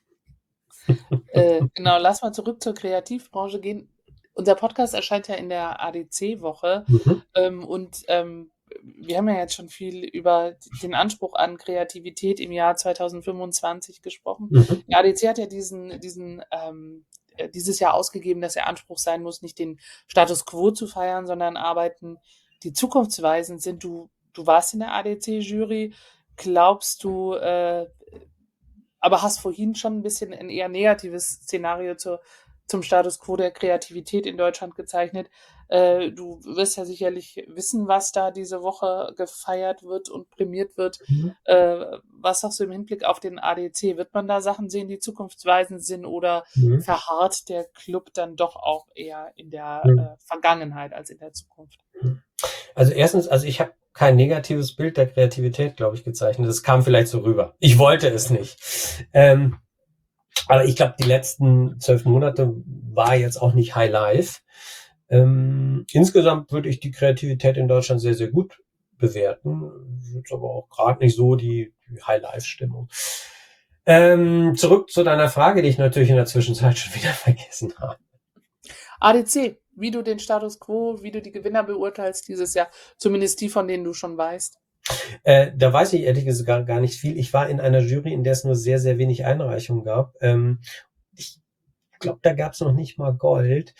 Äh, genau, lass mal zurück zur Kreativbranche gehen. Unser Podcast erscheint ja in der A D C-Woche mhm. ähm, und ähm, wir haben ja jetzt schon viel über den Anspruch an Kreativität im Jahr zweitausendfünfundzwanzig gesprochen. Mhm. Der A D C hat ja diesen, diesen ähm, dieses Jahr ausgegeben, dass der Anspruch sein muss, nicht den Status Quo zu feiern, sondern Arbeiten, die zukunftsweisend sind. Du, du warst in der A D C-Jury, glaubst du, äh, aber hast vorhin schon ein bisschen ein eher negatives Szenario zur zum Status Quo der Kreativität in Deutschland gezeichnet. Äh, du wirst ja sicherlich wissen, was da diese Woche gefeiert wird und prämiert wird. Mhm. Äh, was sagst du im Hinblick auf den A D C? Wird man da Sachen sehen, die zukunftsweisend sind oder mhm. verharrt der Club dann doch auch eher in der mhm. äh, Vergangenheit als in der Zukunft? Also erstens, also ich habe kein negatives Bild der Kreativität, glaube ich, gezeichnet. Das kam vielleicht so rüber. Ich wollte es nicht. Ähm, Aber ich glaube, die letzten zwölf Monate war jetzt auch nicht High Life. Ähm, insgesamt würde ich die Kreativität in Deutschland sehr, sehr gut bewerten. Jetzt aber auch gerade nicht so die, die High Life Stimmung. Ähm, zurück zu deiner Frage, die ich natürlich in der Zwischenzeit schon wieder vergessen habe. A D C, wie du den Status Quo, wie du die Gewinner beurteilst dieses Jahr, zumindest die, von denen du schon weißt. Äh, da weiß ich ehrlich gesagt gar, gar nicht viel. Ich war in einer Jury, in der es nur sehr, sehr wenig Einreichungen gab. Ähm, ich glaube, da gab es noch nicht mal Gold.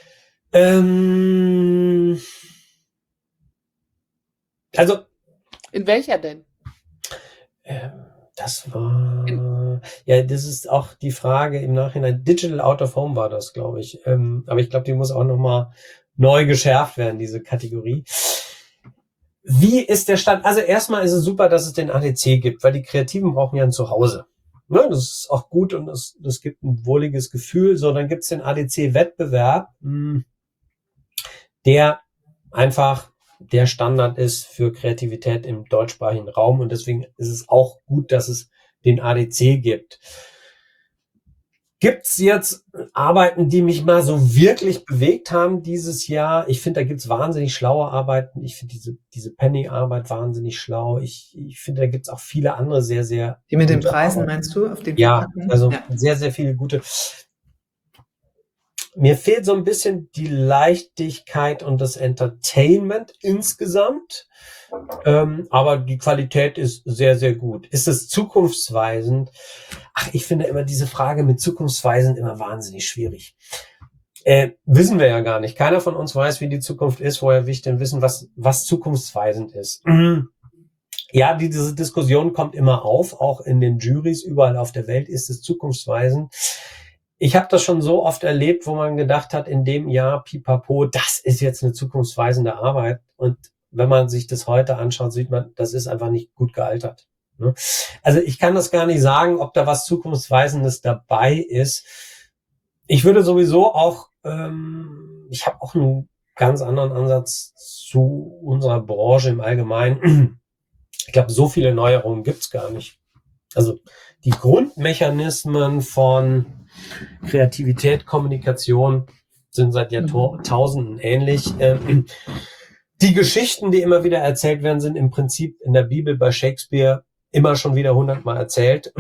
Ähm, also. In welcher denn? Äh, das war, in, ja, das ist auch die Frage im Nachhinein. Digital Out of Home war das, glaube ich. Ähm, aber ich glaube, die muss auch nochmal neu geschärft werden, diese Kategorie. Wie ist der Stand? Also erstmal ist es super, dass es den A D C gibt, weil die Kreativen brauchen ja ein Zuhause. Ne, das ist auch gut und das, das gibt ein wohliges Gefühl. So, dann gibt es den A D C-Wettbewerb, der einfach der Standard ist für Kreativität im deutschsprachigen Raum und deswegen ist es auch gut, dass es den A D C gibt. Gibt's jetzt Arbeiten, die mich mal so wirklich bewegt haben dieses Jahr? Ich finde, da gibt's wahnsinnig schlaue Arbeiten. Ich finde diese diese Penny-Arbeit wahnsinnig schlau. Ich ich finde, da gibt's auch viele andere sehr, sehr Die mit den Preisen, Arbeiten. Meinst du? Auf den ja, also ja. sehr, sehr viele gute. Mir fehlt so ein bisschen die Leichtigkeit und das Entertainment insgesamt. Ähm, aber die Qualität ist sehr, sehr gut. Ist es zukunftsweisend? Ach, ich finde immer diese Frage mit zukunftsweisend immer wahnsinnig schwierig. Äh, wissen wir ja gar nicht. Keiner von uns weiß, wie die Zukunft ist. Woher will ich denn wissen, was, was zukunftsweisend ist? Ja, diese Diskussion kommt immer auf, auch in den Juries überall auf der Welt ist es zukunftsweisend. Ich habe das schon so oft erlebt, wo man gedacht hat, in dem Jahr, pipapo, das ist jetzt eine zukunftsweisende Arbeit. Und wenn man sich das heute anschaut, sieht man, das ist einfach nicht gut gealtert. Also ich kann das gar nicht sagen, ob da was Zukunftsweisendes dabei ist. Ich würde sowieso auch, ähm, ich habe auch einen ganz anderen Ansatz zu unserer Branche im Allgemeinen. Ich glaube, so viele Neuerungen gibt's gar nicht. Also die Grundmechanismen von Kreativität, Kommunikation sind seit Jahrtausenden ähnlich. Ähm, die Geschichten, die immer wieder erzählt werden, sind im Prinzip in der Bibel bei Shakespeare immer schon wieder hundertmal erzählt.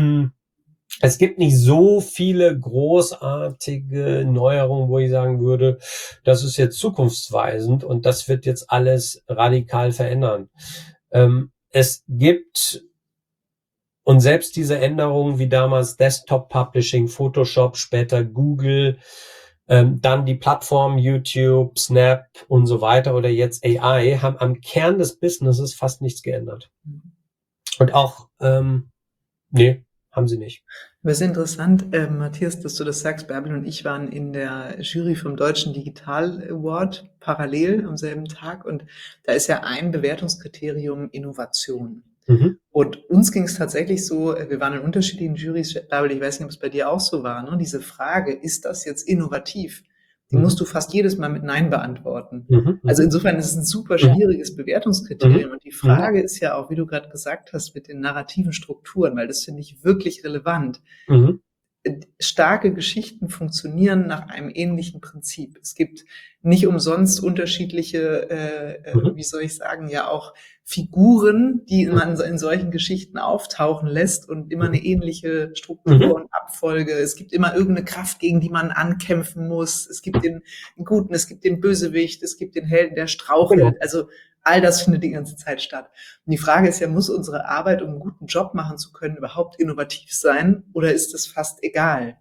Es gibt nicht so viele großartige Neuerungen, wo ich sagen würde, das ist jetzt zukunftsweisend und das wird jetzt alles radikal verändern. Ähm, es gibt, und selbst diese Änderungen wie damals Desktop Publishing, Photoshop, später Google, ähm, dann die Plattformen YouTube, Snap und so weiter oder jetzt A I, haben am Kern des Businesses fast nichts geändert. Und auch, ähm, nee, haben sie nicht. Das ist interessant, äh, Matthias, dass du das sagst. Bärbel und ich waren in der Jury vom Deutschen Digital Award parallel am selben Tag und da ist ja ein Bewertungskriterium Innovation. Mhm. Und uns ging es tatsächlich so, wir waren in unterschiedlichen Jurys, Bärbel, ich weiß nicht, ob es bei dir auch so war, ne? Diese Frage, ist das jetzt innovativ? Die Mhm. musst du fast jedes Mal mit Nein beantworten. Mhm. Also insofern ist es ein super schwieriges Bewertungskriterium. Mhm. Und die Frage ist ja auch, wie du gerade gesagt hast, mit den narrativen Strukturen, weil das finde ich wirklich relevant. Mhm. Starke Geschichten funktionieren nach einem ähnlichen Prinzip. Es gibt nicht umsonst unterschiedliche, äh, Mhm. wie soll ich sagen, ja auch Figuren, die man in solchen Geschichten auftauchen lässt und immer eine ähnliche Struktur Mhm. und Abfolge. Es gibt immer irgendeine Kraft, gegen die man ankämpfen muss. Es gibt den, den Guten, es gibt den Bösewicht, es gibt den Helden, der strauchelt. Genau. Also all das findet die ganze Zeit statt. Und die Frage ist ja, muss unsere Arbeit, um einen guten Job machen zu können, überhaupt innovativ sein oder ist es fast egal?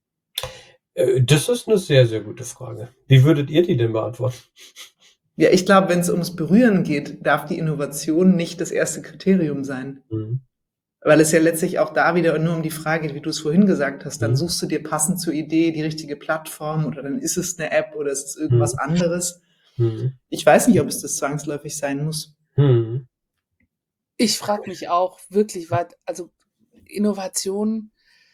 Äh, Das ist eine sehr, sehr gute Frage. Wie würdet ihr die denn beantworten? Ja, ich glaube, wenn es ums Berühren geht, darf die Innovation nicht das erste Kriterium sein. Mhm. Weil es ja letztlich auch da wieder nur um die Frage geht, wie du es vorhin gesagt hast, dann Mhm. suchst du dir passend zur Idee die richtige Plattform oder dann ist es eine App oder es ist irgendwas Mhm. anderes. Mhm. Ich weiß nicht, ob es das zwangsläufig sein muss. Mhm. Ich frage mich auch wirklich, was, also Innovation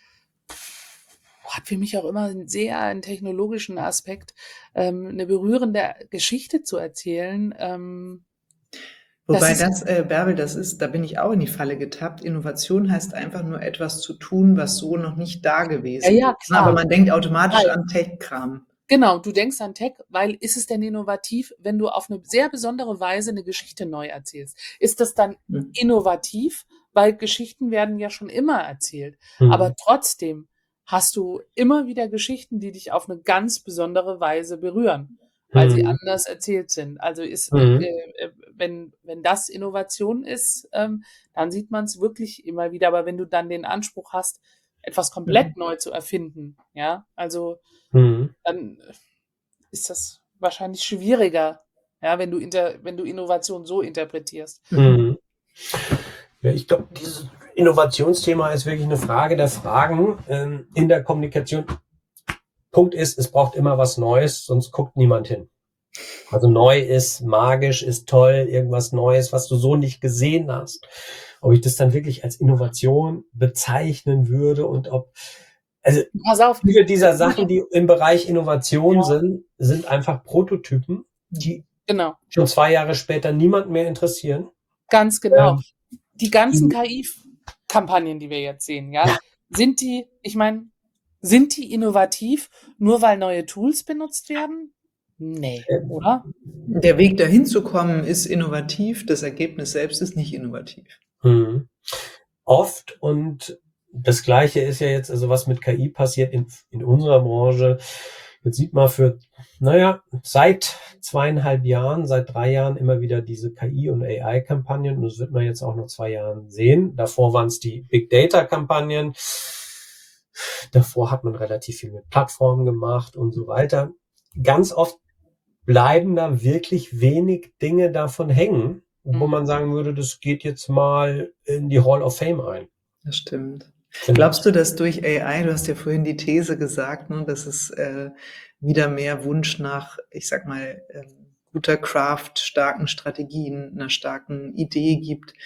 hat für mich auch immer einen sehr einen technologischen Aspekt, ähm, eine berührende Geschichte zu erzählen. Ähm, das Wobei ist, das, äh, Bärbel, das ist, da bin ich auch in die Falle getappt. Innovation heißt einfach nur etwas zu tun, was so noch nicht da ja, gewesen ja, ist. Aber klar. man denkt automatisch Weil, an Tech-Kram. genau, du denkst an Tech, weil ist es denn innovativ, wenn du auf eine sehr besondere Weise eine Geschichte neu erzählst? Ist das dann Hm. innovativ? Weil Geschichten werden ja schon immer erzählt. Aber Mhm. trotzdem hast du immer wieder Geschichten, die dich auf eine ganz besondere Weise berühren, weil sie Mhm. anders erzählt sind. Also ist, Mhm. äh, äh, wenn, wenn das Innovation ist, ähm, dann sieht man es wirklich immer wieder. Aber wenn du dann den Anspruch hast, etwas komplett neu zu erfinden, ja, also Mhm. dann ist das wahrscheinlich schwieriger, ja, wenn du inter, wenn du Innovation so interpretierst. Mhm. Ja, ich glaube, dieses Innovationsthema ist wirklich eine Frage der Fragen ähm, in der Kommunikation. Punkt ist, es braucht immer was Neues, sonst guckt niemand hin. Also neu ist magisch, ist toll, irgendwas Neues, was du so nicht gesehen hast. Ob ich das dann wirklich als Innovation bezeichnen würde und ob, also Pass auf, viele dieser Sachen, die im Bereich Innovation ja, sind, sind einfach Prototypen, die genau, schon zwei Jahre später niemand mehr interessieren. ganz genau. Ähm, Die ganzen die, K I-Kampagnen, die wir jetzt sehen, ja, ja, sind die, ich meine, sind die innovativ, nur weil neue Tools benutzt werden? Nee, äh, oder? Der Weg dahin zu kommen ist innovativ, das Ergebnis selbst ist nicht innovativ. hm. Oft, und das Gleiche ist ja jetzt, also was mit K I passiert in, in unserer Branche. Jetzt sieht man für, naja, seit zweieinhalb Jahren, seit drei Jahren immer wieder diese K I- und A I-Kampagnen. Und das wird man jetzt auch noch zwei Jahren sehen. Davor waren es die Big Data-Kampagnen. Davor hat man relativ viel mit Plattformen gemacht und so weiter. Ganz oft bleiben da wirklich wenig Dinge davon hängen, wo Mhm. man sagen würde, das geht jetzt mal in die Hall of Fame ein. Das stimmt. Genau. Glaubst du, dass durch A I, du hast ja vorhin die These gesagt, ne, dass es äh, wieder mehr Wunsch nach, ich sag mal, ähm, guter Craft, starken Strategien, einer starken Idee gibt?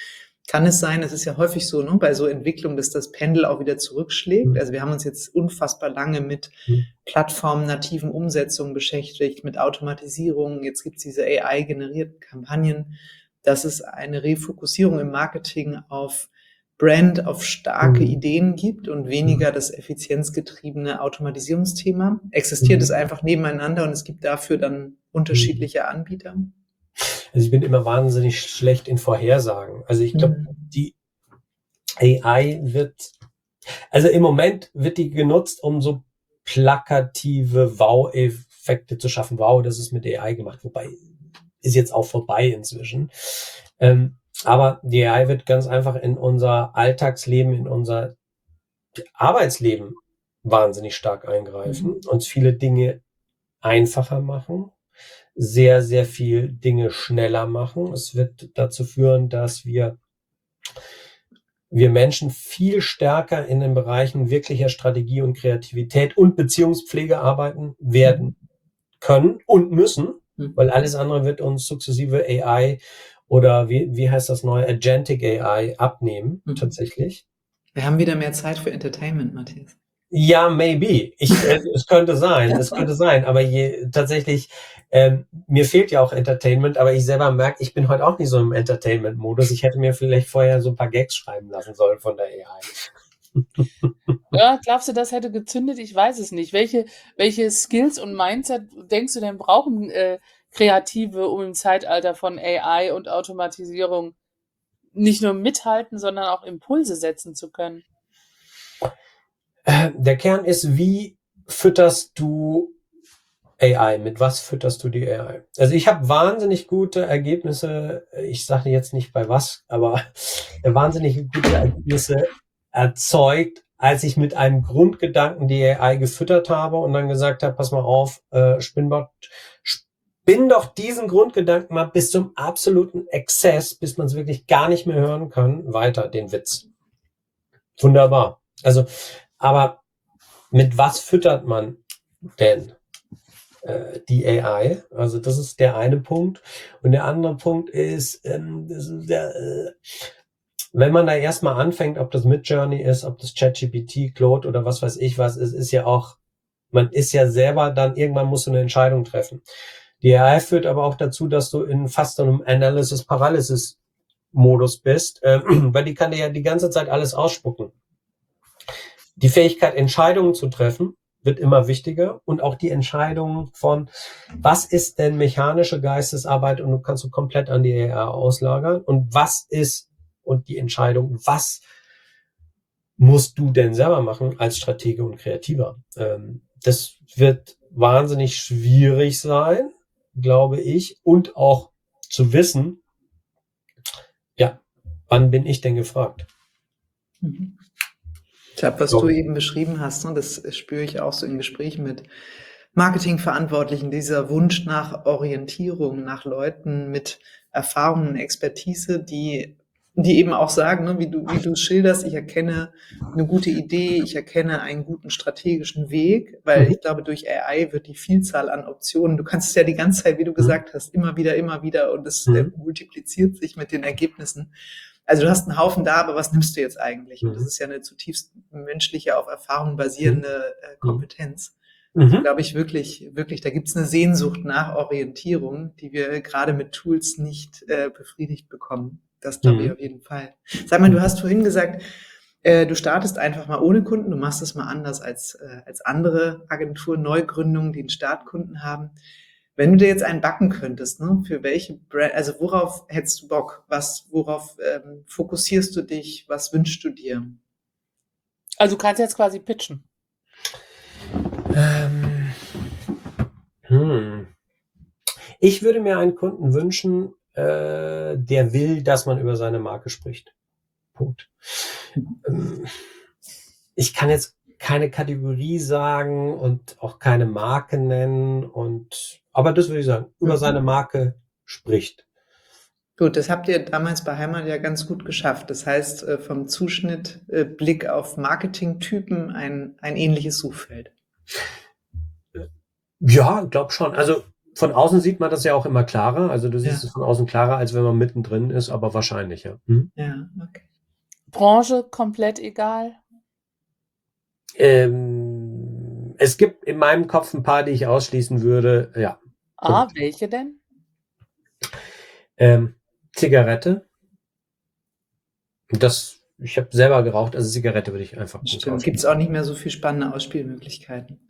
Kann es sein, es ist ja häufig so, ne, bei so Entwicklung, dass das Pendel auch wieder zurückschlägt. Also wir haben uns jetzt unfassbar lange mit Mhm. plattformnativen Umsetzungen beschäftigt, mit Automatisierung. Jetzt gibt es diese A I-generierten Kampagnen. Dass es eine Refokussierung im Marketing auf Brand, auf starke Mhm. Ideen gibt und weniger das effizienzgetriebene Automatisierungsthema. Existiert Mhm. es einfach nebeneinander und es gibt dafür dann unterschiedliche Anbieter? Also ich bin immer wahnsinnig schlecht in Vorhersagen. Also ich glaube, Mhm. die A I wird, also im Moment wird die genutzt, um so plakative Wow-Effekte zu schaffen. Wow, das ist mit A I gemacht. Wobei, ist jetzt auch vorbei inzwischen. Ähm, aber die A I wird ganz einfach in unser Alltagsleben, in unser Arbeitsleben wahnsinnig stark eingreifen, Mhm. uns viele Dinge einfacher machen, sehr, sehr viel Dinge schneller machen. Es wird dazu führen, dass wir wir Menschen viel stärker in den Bereichen wirklicher Strategie und Kreativität und Beziehungspflege arbeiten werden können und müssen, Mhm. weil alles andere wird uns sukzessive A I oder wie, wie heißt das neue Agentic A I abnehmen, Mhm. tatsächlich. Wir haben wieder mehr Zeit für Entertainment, Matthias. Ja, maybe. Ich, äh, es könnte sein, es könnte sein, aber je, tatsächlich, ähm, mir fehlt ja auch Entertainment, aber ich selber merke, ich bin heute auch nicht so im Entertainment-Modus. Ich hätte mir vielleicht vorher so ein paar Gags schreiben lassen sollen von der A I. Ja, glaubst du, das hätte gezündet? Ich weiß es nicht. Welche, welche Skills und Mindset denkst du denn brauchen äh, Kreative, um im Zeitalter von A I und Automatisierung nicht nur mithalten, sondern auch Impulse setzen zu können? Äh, Der Kern ist, wie fütterst du A I? Mit was fütterst du die A I? Also ich habe wahnsinnig gute Ergebnisse, ich sage jetzt nicht bei was, aber wahnsinnig gute Ergebnisse erzeugt, als ich mit einem Grundgedanken die A I gefüttert habe und dann gesagt habe, pass mal auf, äh, Spinnbot, spinn doch diesen Grundgedanken mal bis zum absoluten Exzess, bis man es wirklich gar nicht mehr hören kann, weiter den Witz. Wunderbar. Also, aber mit was füttert man denn äh, die A I? Also das ist der eine Punkt. Und der andere Punkt ist, ähm, das ist der, äh, wenn man da erstmal anfängt, ob das Midjourney ist, ob das ChatGPT, Claude oder was weiß ich was, es ist ja auch, man ist ja selber dann, irgendwann musst du eine Entscheidung treffen. Die A I führt aber auch dazu, dass du in fast so einem Analysis-Paralysis-Modus bist, äh, weil die kann dir ja die ganze Zeit alles ausspucken. Die Fähigkeit, Entscheidungen zu treffen, wird immer wichtiger und auch die Entscheidung von, was ist denn mechanische Geistesarbeit und du kannst du komplett an die A I auslagern und was ist, und die Entscheidung, was musst du denn selber machen als Stratege und Kreativer? Ähm, das wird wahnsinnig schwierig sein, glaube ich, und auch zu wissen, ja, wann bin ich denn gefragt? Mhm. Ich glaube, was So. du eben beschrieben hast, ne, das spüre ich auch so in Gesprächen mit Marketingverantwortlichen, dieser Wunsch nach Orientierung, nach Leuten mit Erfahrung und Expertise, die, die eben auch sagen, ne, wie du, wie du schilderst, ich erkenne eine gute Idee, ich erkenne einen guten strategischen Weg, weil Mhm. ich glaube, durch A I wird die Vielzahl an Optionen, du kannst es ja die ganze Zeit, wie du gesagt hast, immer wieder, immer wieder und es äh, Mhm. multipliziert sich mit den Ergebnissen. Also du hast einen Haufen da, aber was nimmst du jetzt eigentlich? Und das Mhm. ist ja eine zutiefst menschliche, auf Erfahrung basierende äh, Kompetenz. Mhm. Glaube ich wirklich, wirklich, da gibt es eine Sehnsucht nach Orientierung, die wir gerade mit Tools nicht äh, befriedigt bekommen. Das glaube ich Mhm. auf jeden Fall. Sag mal, du hast vorhin gesagt, äh, du startest einfach mal ohne Kunden, du machst es mal anders als, äh, als andere Agenturen, Neugründungen, die einen Startkunden haben. Wenn du dir jetzt einen backen könntest, ne, für welche Brand, also worauf hättest du Bock? Was, worauf ähm, fokussierst du dich? Was wünschst du dir? Also du kannst jetzt quasi pitchen. Ähm, hm. Ich würde mir einen Kunden wünschen, äh, der will, dass man über seine Marke spricht. Punkt. Ähm, ich kann jetzt keine Kategorie sagen und auch keine Marke nennen und, aber das würde ich sagen, über Mhm. seine Marke spricht. Gut, das habt ihr damals bei Heimat ja ganz gut geschafft. Das heißt, äh, vom Zuschnitt äh, Blick auf Marketingtypen ein, ein ähnliches Suchfeld. Ja, glaub schon. Also von außen sieht man das ja auch immer klarer. Also du siehst Ja. es von außen klarer, als wenn man mittendrin ist, aber wahrscheinlich, ja. Mhm. Ja, okay. Branche komplett egal? Ähm, es gibt in meinem Kopf ein paar, die ich ausschließen würde. Ja. Ah, Punkt. welche denn? Ähm, Zigarette. Das, ich habe selber geraucht, also Zigarette würde ich einfach nicht Stimmt. Gibt es ausschließen. auch nicht mehr so viel spannende Ausspielmöglichkeiten.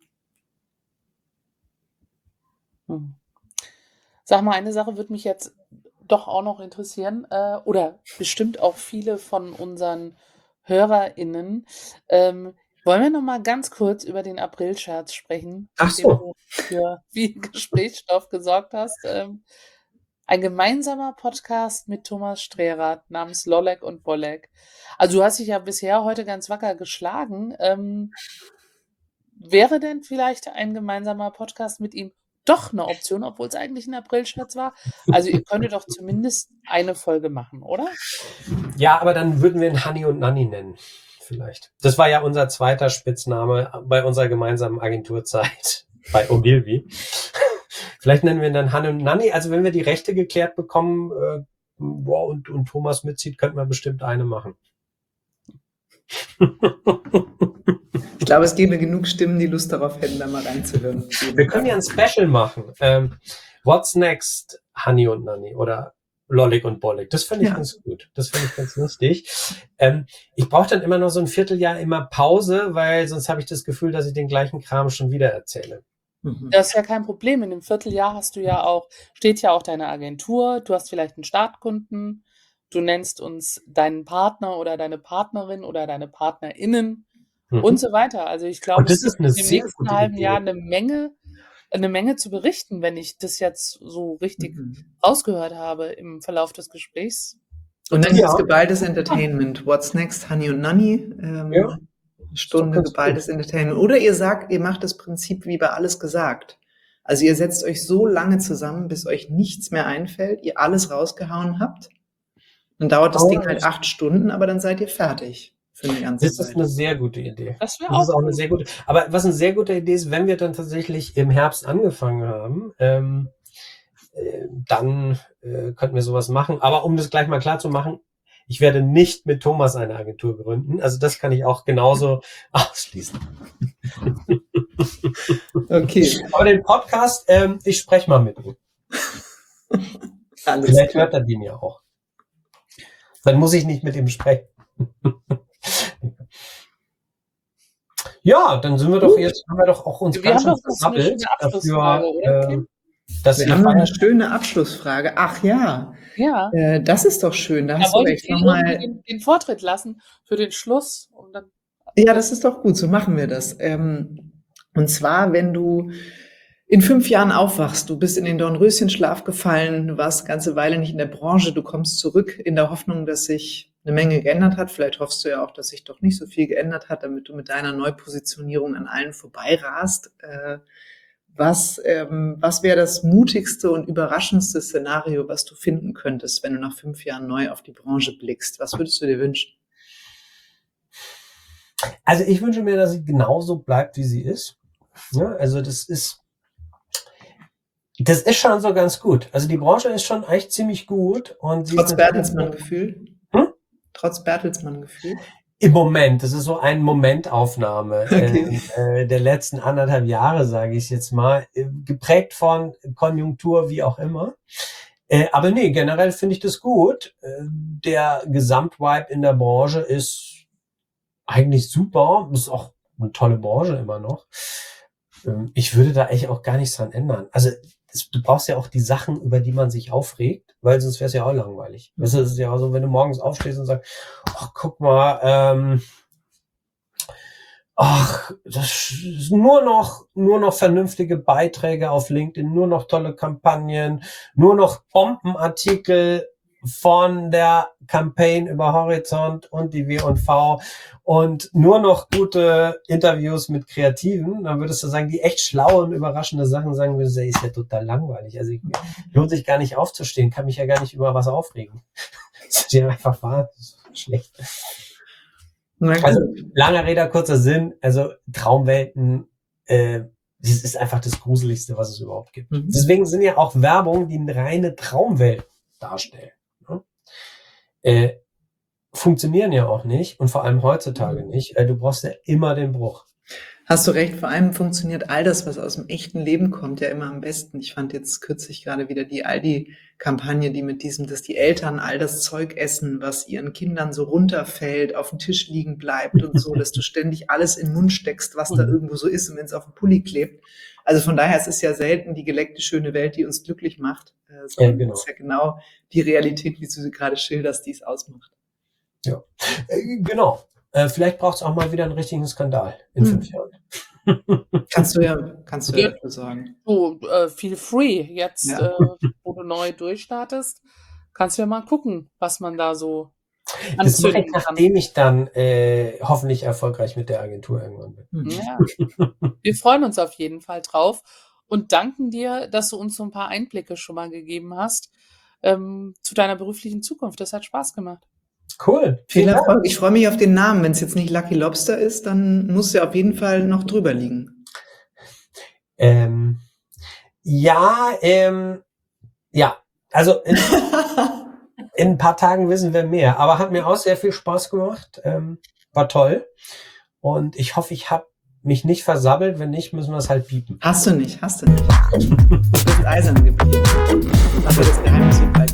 Hm. Sag mal, eine Sache würde mich jetzt doch auch noch interessieren, äh, oder bestimmt auch viele von unseren HörerInnen. Ähm, wollen wir noch mal ganz kurz über den Aprilscherz sprechen, Ach mit dem so. du für viel Gesprächsstoff gesorgt hast? Ähm, ein gemeinsamer Podcast mit Thomas Strehrath namens Lollek und Bollek. Also du hast dich ja bisher heute ganz wacker geschlagen. Ähm, wäre denn vielleicht ein gemeinsamer Podcast mit ihm doch eine Option, obwohl es eigentlich ein Aprilscherz war? Also ihr könntet doch zumindest eine Folge machen, oder? Ja, aber dann würden wir ihn Hanni und Nanni nennen, vielleicht. Das war ja unser zweiter Spitzname bei unserer gemeinsamen Agenturzeit bei Ogilvy. Vielleicht nennen wir ihn dann Hanni und Nanni. Also wenn wir die Rechte geklärt bekommen, äh, wow, und, und Thomas mitzieht, könnten wir bestimmt eine machen. Ich glaube, es gäbe genug Stimmen, die Lust darauf hätten, da mal reinzuhören. Wir können ja ein Special machen. Ähm, What's Next, Hanni und Nanni oder Lollek und Bollek. Das finde ich Ja. ganz gut. Das finde ich ganz lustig. Ähm, ich brauche dann immer noch so ein Vierteljahr immer Pause, weil sonst habe ich das Gefühl, dass ich den gleichen Kram schon wieder erzähle. Mhm. Das ist ja kein Problem. In dem Vierteljahr hast du ja auch, steht ja auch deine Agentur, du hast vielleicht einen Startkunden, du nennst uns deinen Partner oder deine Partnerin oder deine PartnerInnen Mhm. und so weiter. Also ich glaube, Und das es ist gibt eine im sehr nächsten gute halben Idee. Jahr eine Menge, eine Menge zu berichten, wenn ich das jetzt so richtig Mhm. rausgehört habe im Verlauf des Gesprächs. Und dann Ja. gibt's geballtes Entertainment. What's Next, Hanni und Nanni. Ähm, Ja. Eine Stunde ganz geballtes Entertainment. Oder ihr sagt, ihr macht das Prinzip wie bei Alles gesagt. Also ihr setzt euch so lange zusammen, bis euch nichts mehr einfällt, ihr alles rausgehauen habt. Dann dauert das Oh, Ding halt das- acht Stunden, aber dann seid ihr fertig für eine ganze Das ist Zeit. eine sehr gute Idee. Das wäre Das ist auch auch eine gut. sehr gute. Aber was eine sehr gute Idee ist, wenn wir dann tatsächlich im Herbst angefangen haben, ähm, äh, dann äh, könnten wir sowas machen. Aber um das gleich mal klar zu machen, ich werde nicht mit Thomas eine Agentur gründen. Also das kann ich auch genauso ausschließen. Okay, Aber den Podcast, ähm, ich spreche mal mit ihm. alles Vielleicht klar. hört er den ja auch. Dann muss ich nicht mit ihm sprechen. Ja, dann sind wir doch Gut. jetzt, haben wir doch auch uns Wir ganz haben schön doch noch so eine versammelt schöne Abschlussfrage, dafür, oder, äh, Kim? dass Wir ihr haben noch eine feiert. schöne Abschlussfrage. Ach ja, Ja, äh, das ist doch schön. Da da hast du wollte ich echt dir irgendwie nochmal. den, den Vortritt lassen für den Schluss. Und dann, Ja, das ist doch gut. So machen wir das. Ähm, und zwar, wenn du in fünf Jahren aufwachst, du bist in den Dornröschenschlaf gefallen, du warst eine ganze Weile nicht in der Branche, du kommst zurück in der Hoffnung, dass sich eine Menge geändert hat. Vielleicht hoffst du ja auch, dass sich doch nicht so viel geändert hat, damit du mit deiner Neupositionierung an allen vorbeirast. Äh, was ähm, was wäre das mutigste und überraschendste Szenario, was du finden könntest, wenn du nach fünf Jahren neu auf die Branche blickst? Was würdest du dir wünschen? Also ich wünsche mir, dass sie genauso bleibt, wie sie ist. Ja, also das ist, das ist schon so ganz gut. Also die Branche ist schon echt ziemlich gut. Und sie Trotz ist natürlich- Bertelsmann-Gefühl? Hm? Trotz Bertelsmann-Gefühl? Im Moment, das ist so eine Momentaufnahme Okay. äh, äh, der letzten anderthalb Jahre, sage ich jetzt mal, äh, geprägt von Konjunktur, wie auch immer. Äh, aber nee, generell finde ich das gut. Äh, der Gesamtvibe in der Branche ist eigentlich super. Das ist auch eine tolle Branche immer noch. Ähm, ich würde da echt auch gar nichts dran ändern. Also es, du brauchst ja auch die Sachen, über die man sich aufregt, weil sonst wäre es ja auch langweilig. Mhm. Weißt du, es ist ja auch so, wenn du morgens aufstehst und sagst, ach, guck mal, ähm, ach, das ist nur noch, nur noch vernünftige Beiträge auf LinkedIn, nur noch tolle Kampagnen, nur noch Bombenartikel von der Campaign über Horizont und die W und V und nur noch gute Interviews mit Kreativen, dann würdest du sagen, die echt schlaue und überraschende Sachen sagen würdest, ey, ist ja total langweilig. Also ich, lohnt sich gar nicht aufzustehen, kann mich ja gar nicht über was aufregen. Das ist ja einfach wahr, das ist schlecht. Na gut. Also langer Rede, kurzer Sinn, also Traumwelten, äh, das ist einfach das Gruseligste, was es überhaupt gibt. Mhm. Deswegen sind ja auch Werbungen, die eine reine Traumwelt darstellen. Ne? Äh, funktionieren ja auch nicht und vor allem heutzutage nicht. Äh, du brauchst ja immer den Bruch. Hast du recht, vor allem funktioniert all das, was aus dem echten Leben kommt, ja immer am besten. Ich fand jetzt kürzlich gerade wieder die Aldi-Kampagne, die mit diesem, dass die Eltern all das Zeug essen, was ihren Kindern so runterfällt, auf dem Tisch liegen bleibt und so, dass du ständig alles in den Mund steckst, was da irgendwo so ist und wenn es auf dem Pulli klebt. Also von daher, es ist ja selten die geleckte, schöne Welt, die uns glücklich macht, äh, sondern Ja, genau. es ist ja genau die Realität, wie du sie gerade schilderst, die es ausmacht. Ja, äh, genau. Äh, vielleicht braucht es auch mal wieder einen richtigen Skandal in Hm. fünf Jahren. Kannst du ja, kannst du ja Ja. dafür sagen. So, äh, feel free. Jetzt, Ja. äh, wo du neu durchstartest, kannst du ja mal gucken, was man da so Das mache ich, anzünden kann. nachdem ich dann äh, hoffentlich erfolgreich mit der Agentur irgendwann bin. Mhm. Ja. Wir freuen uns auf jeden Fall drauf und danken dir, dass du uns so ein paar Einblicke schon mal gegeben hast ähm, zu deiner beruflichen Zukunft. Das hat Spaß gemacht. Cool. Viel Vielen Dank. Erfolg. Ich freue mich auf den Namen. Wenn es jetzt nicht Lucky Lobster ist, dann muss er auf jeden Fall noch drüber liegen. Ähm, ja, ähm, ja, also in, in ein paar Tagen wissen wir mehr, aber hat mir auch sehr viel Spaß gemacht, ähm, war toll und ich hoffe, ich habe mich nicht versabbelt, wenn nicht, müssen wir es halt biepen. Hast du nicht, hast du nicht. Du bist eisern geblieben. Aber das Geheimnis wird bald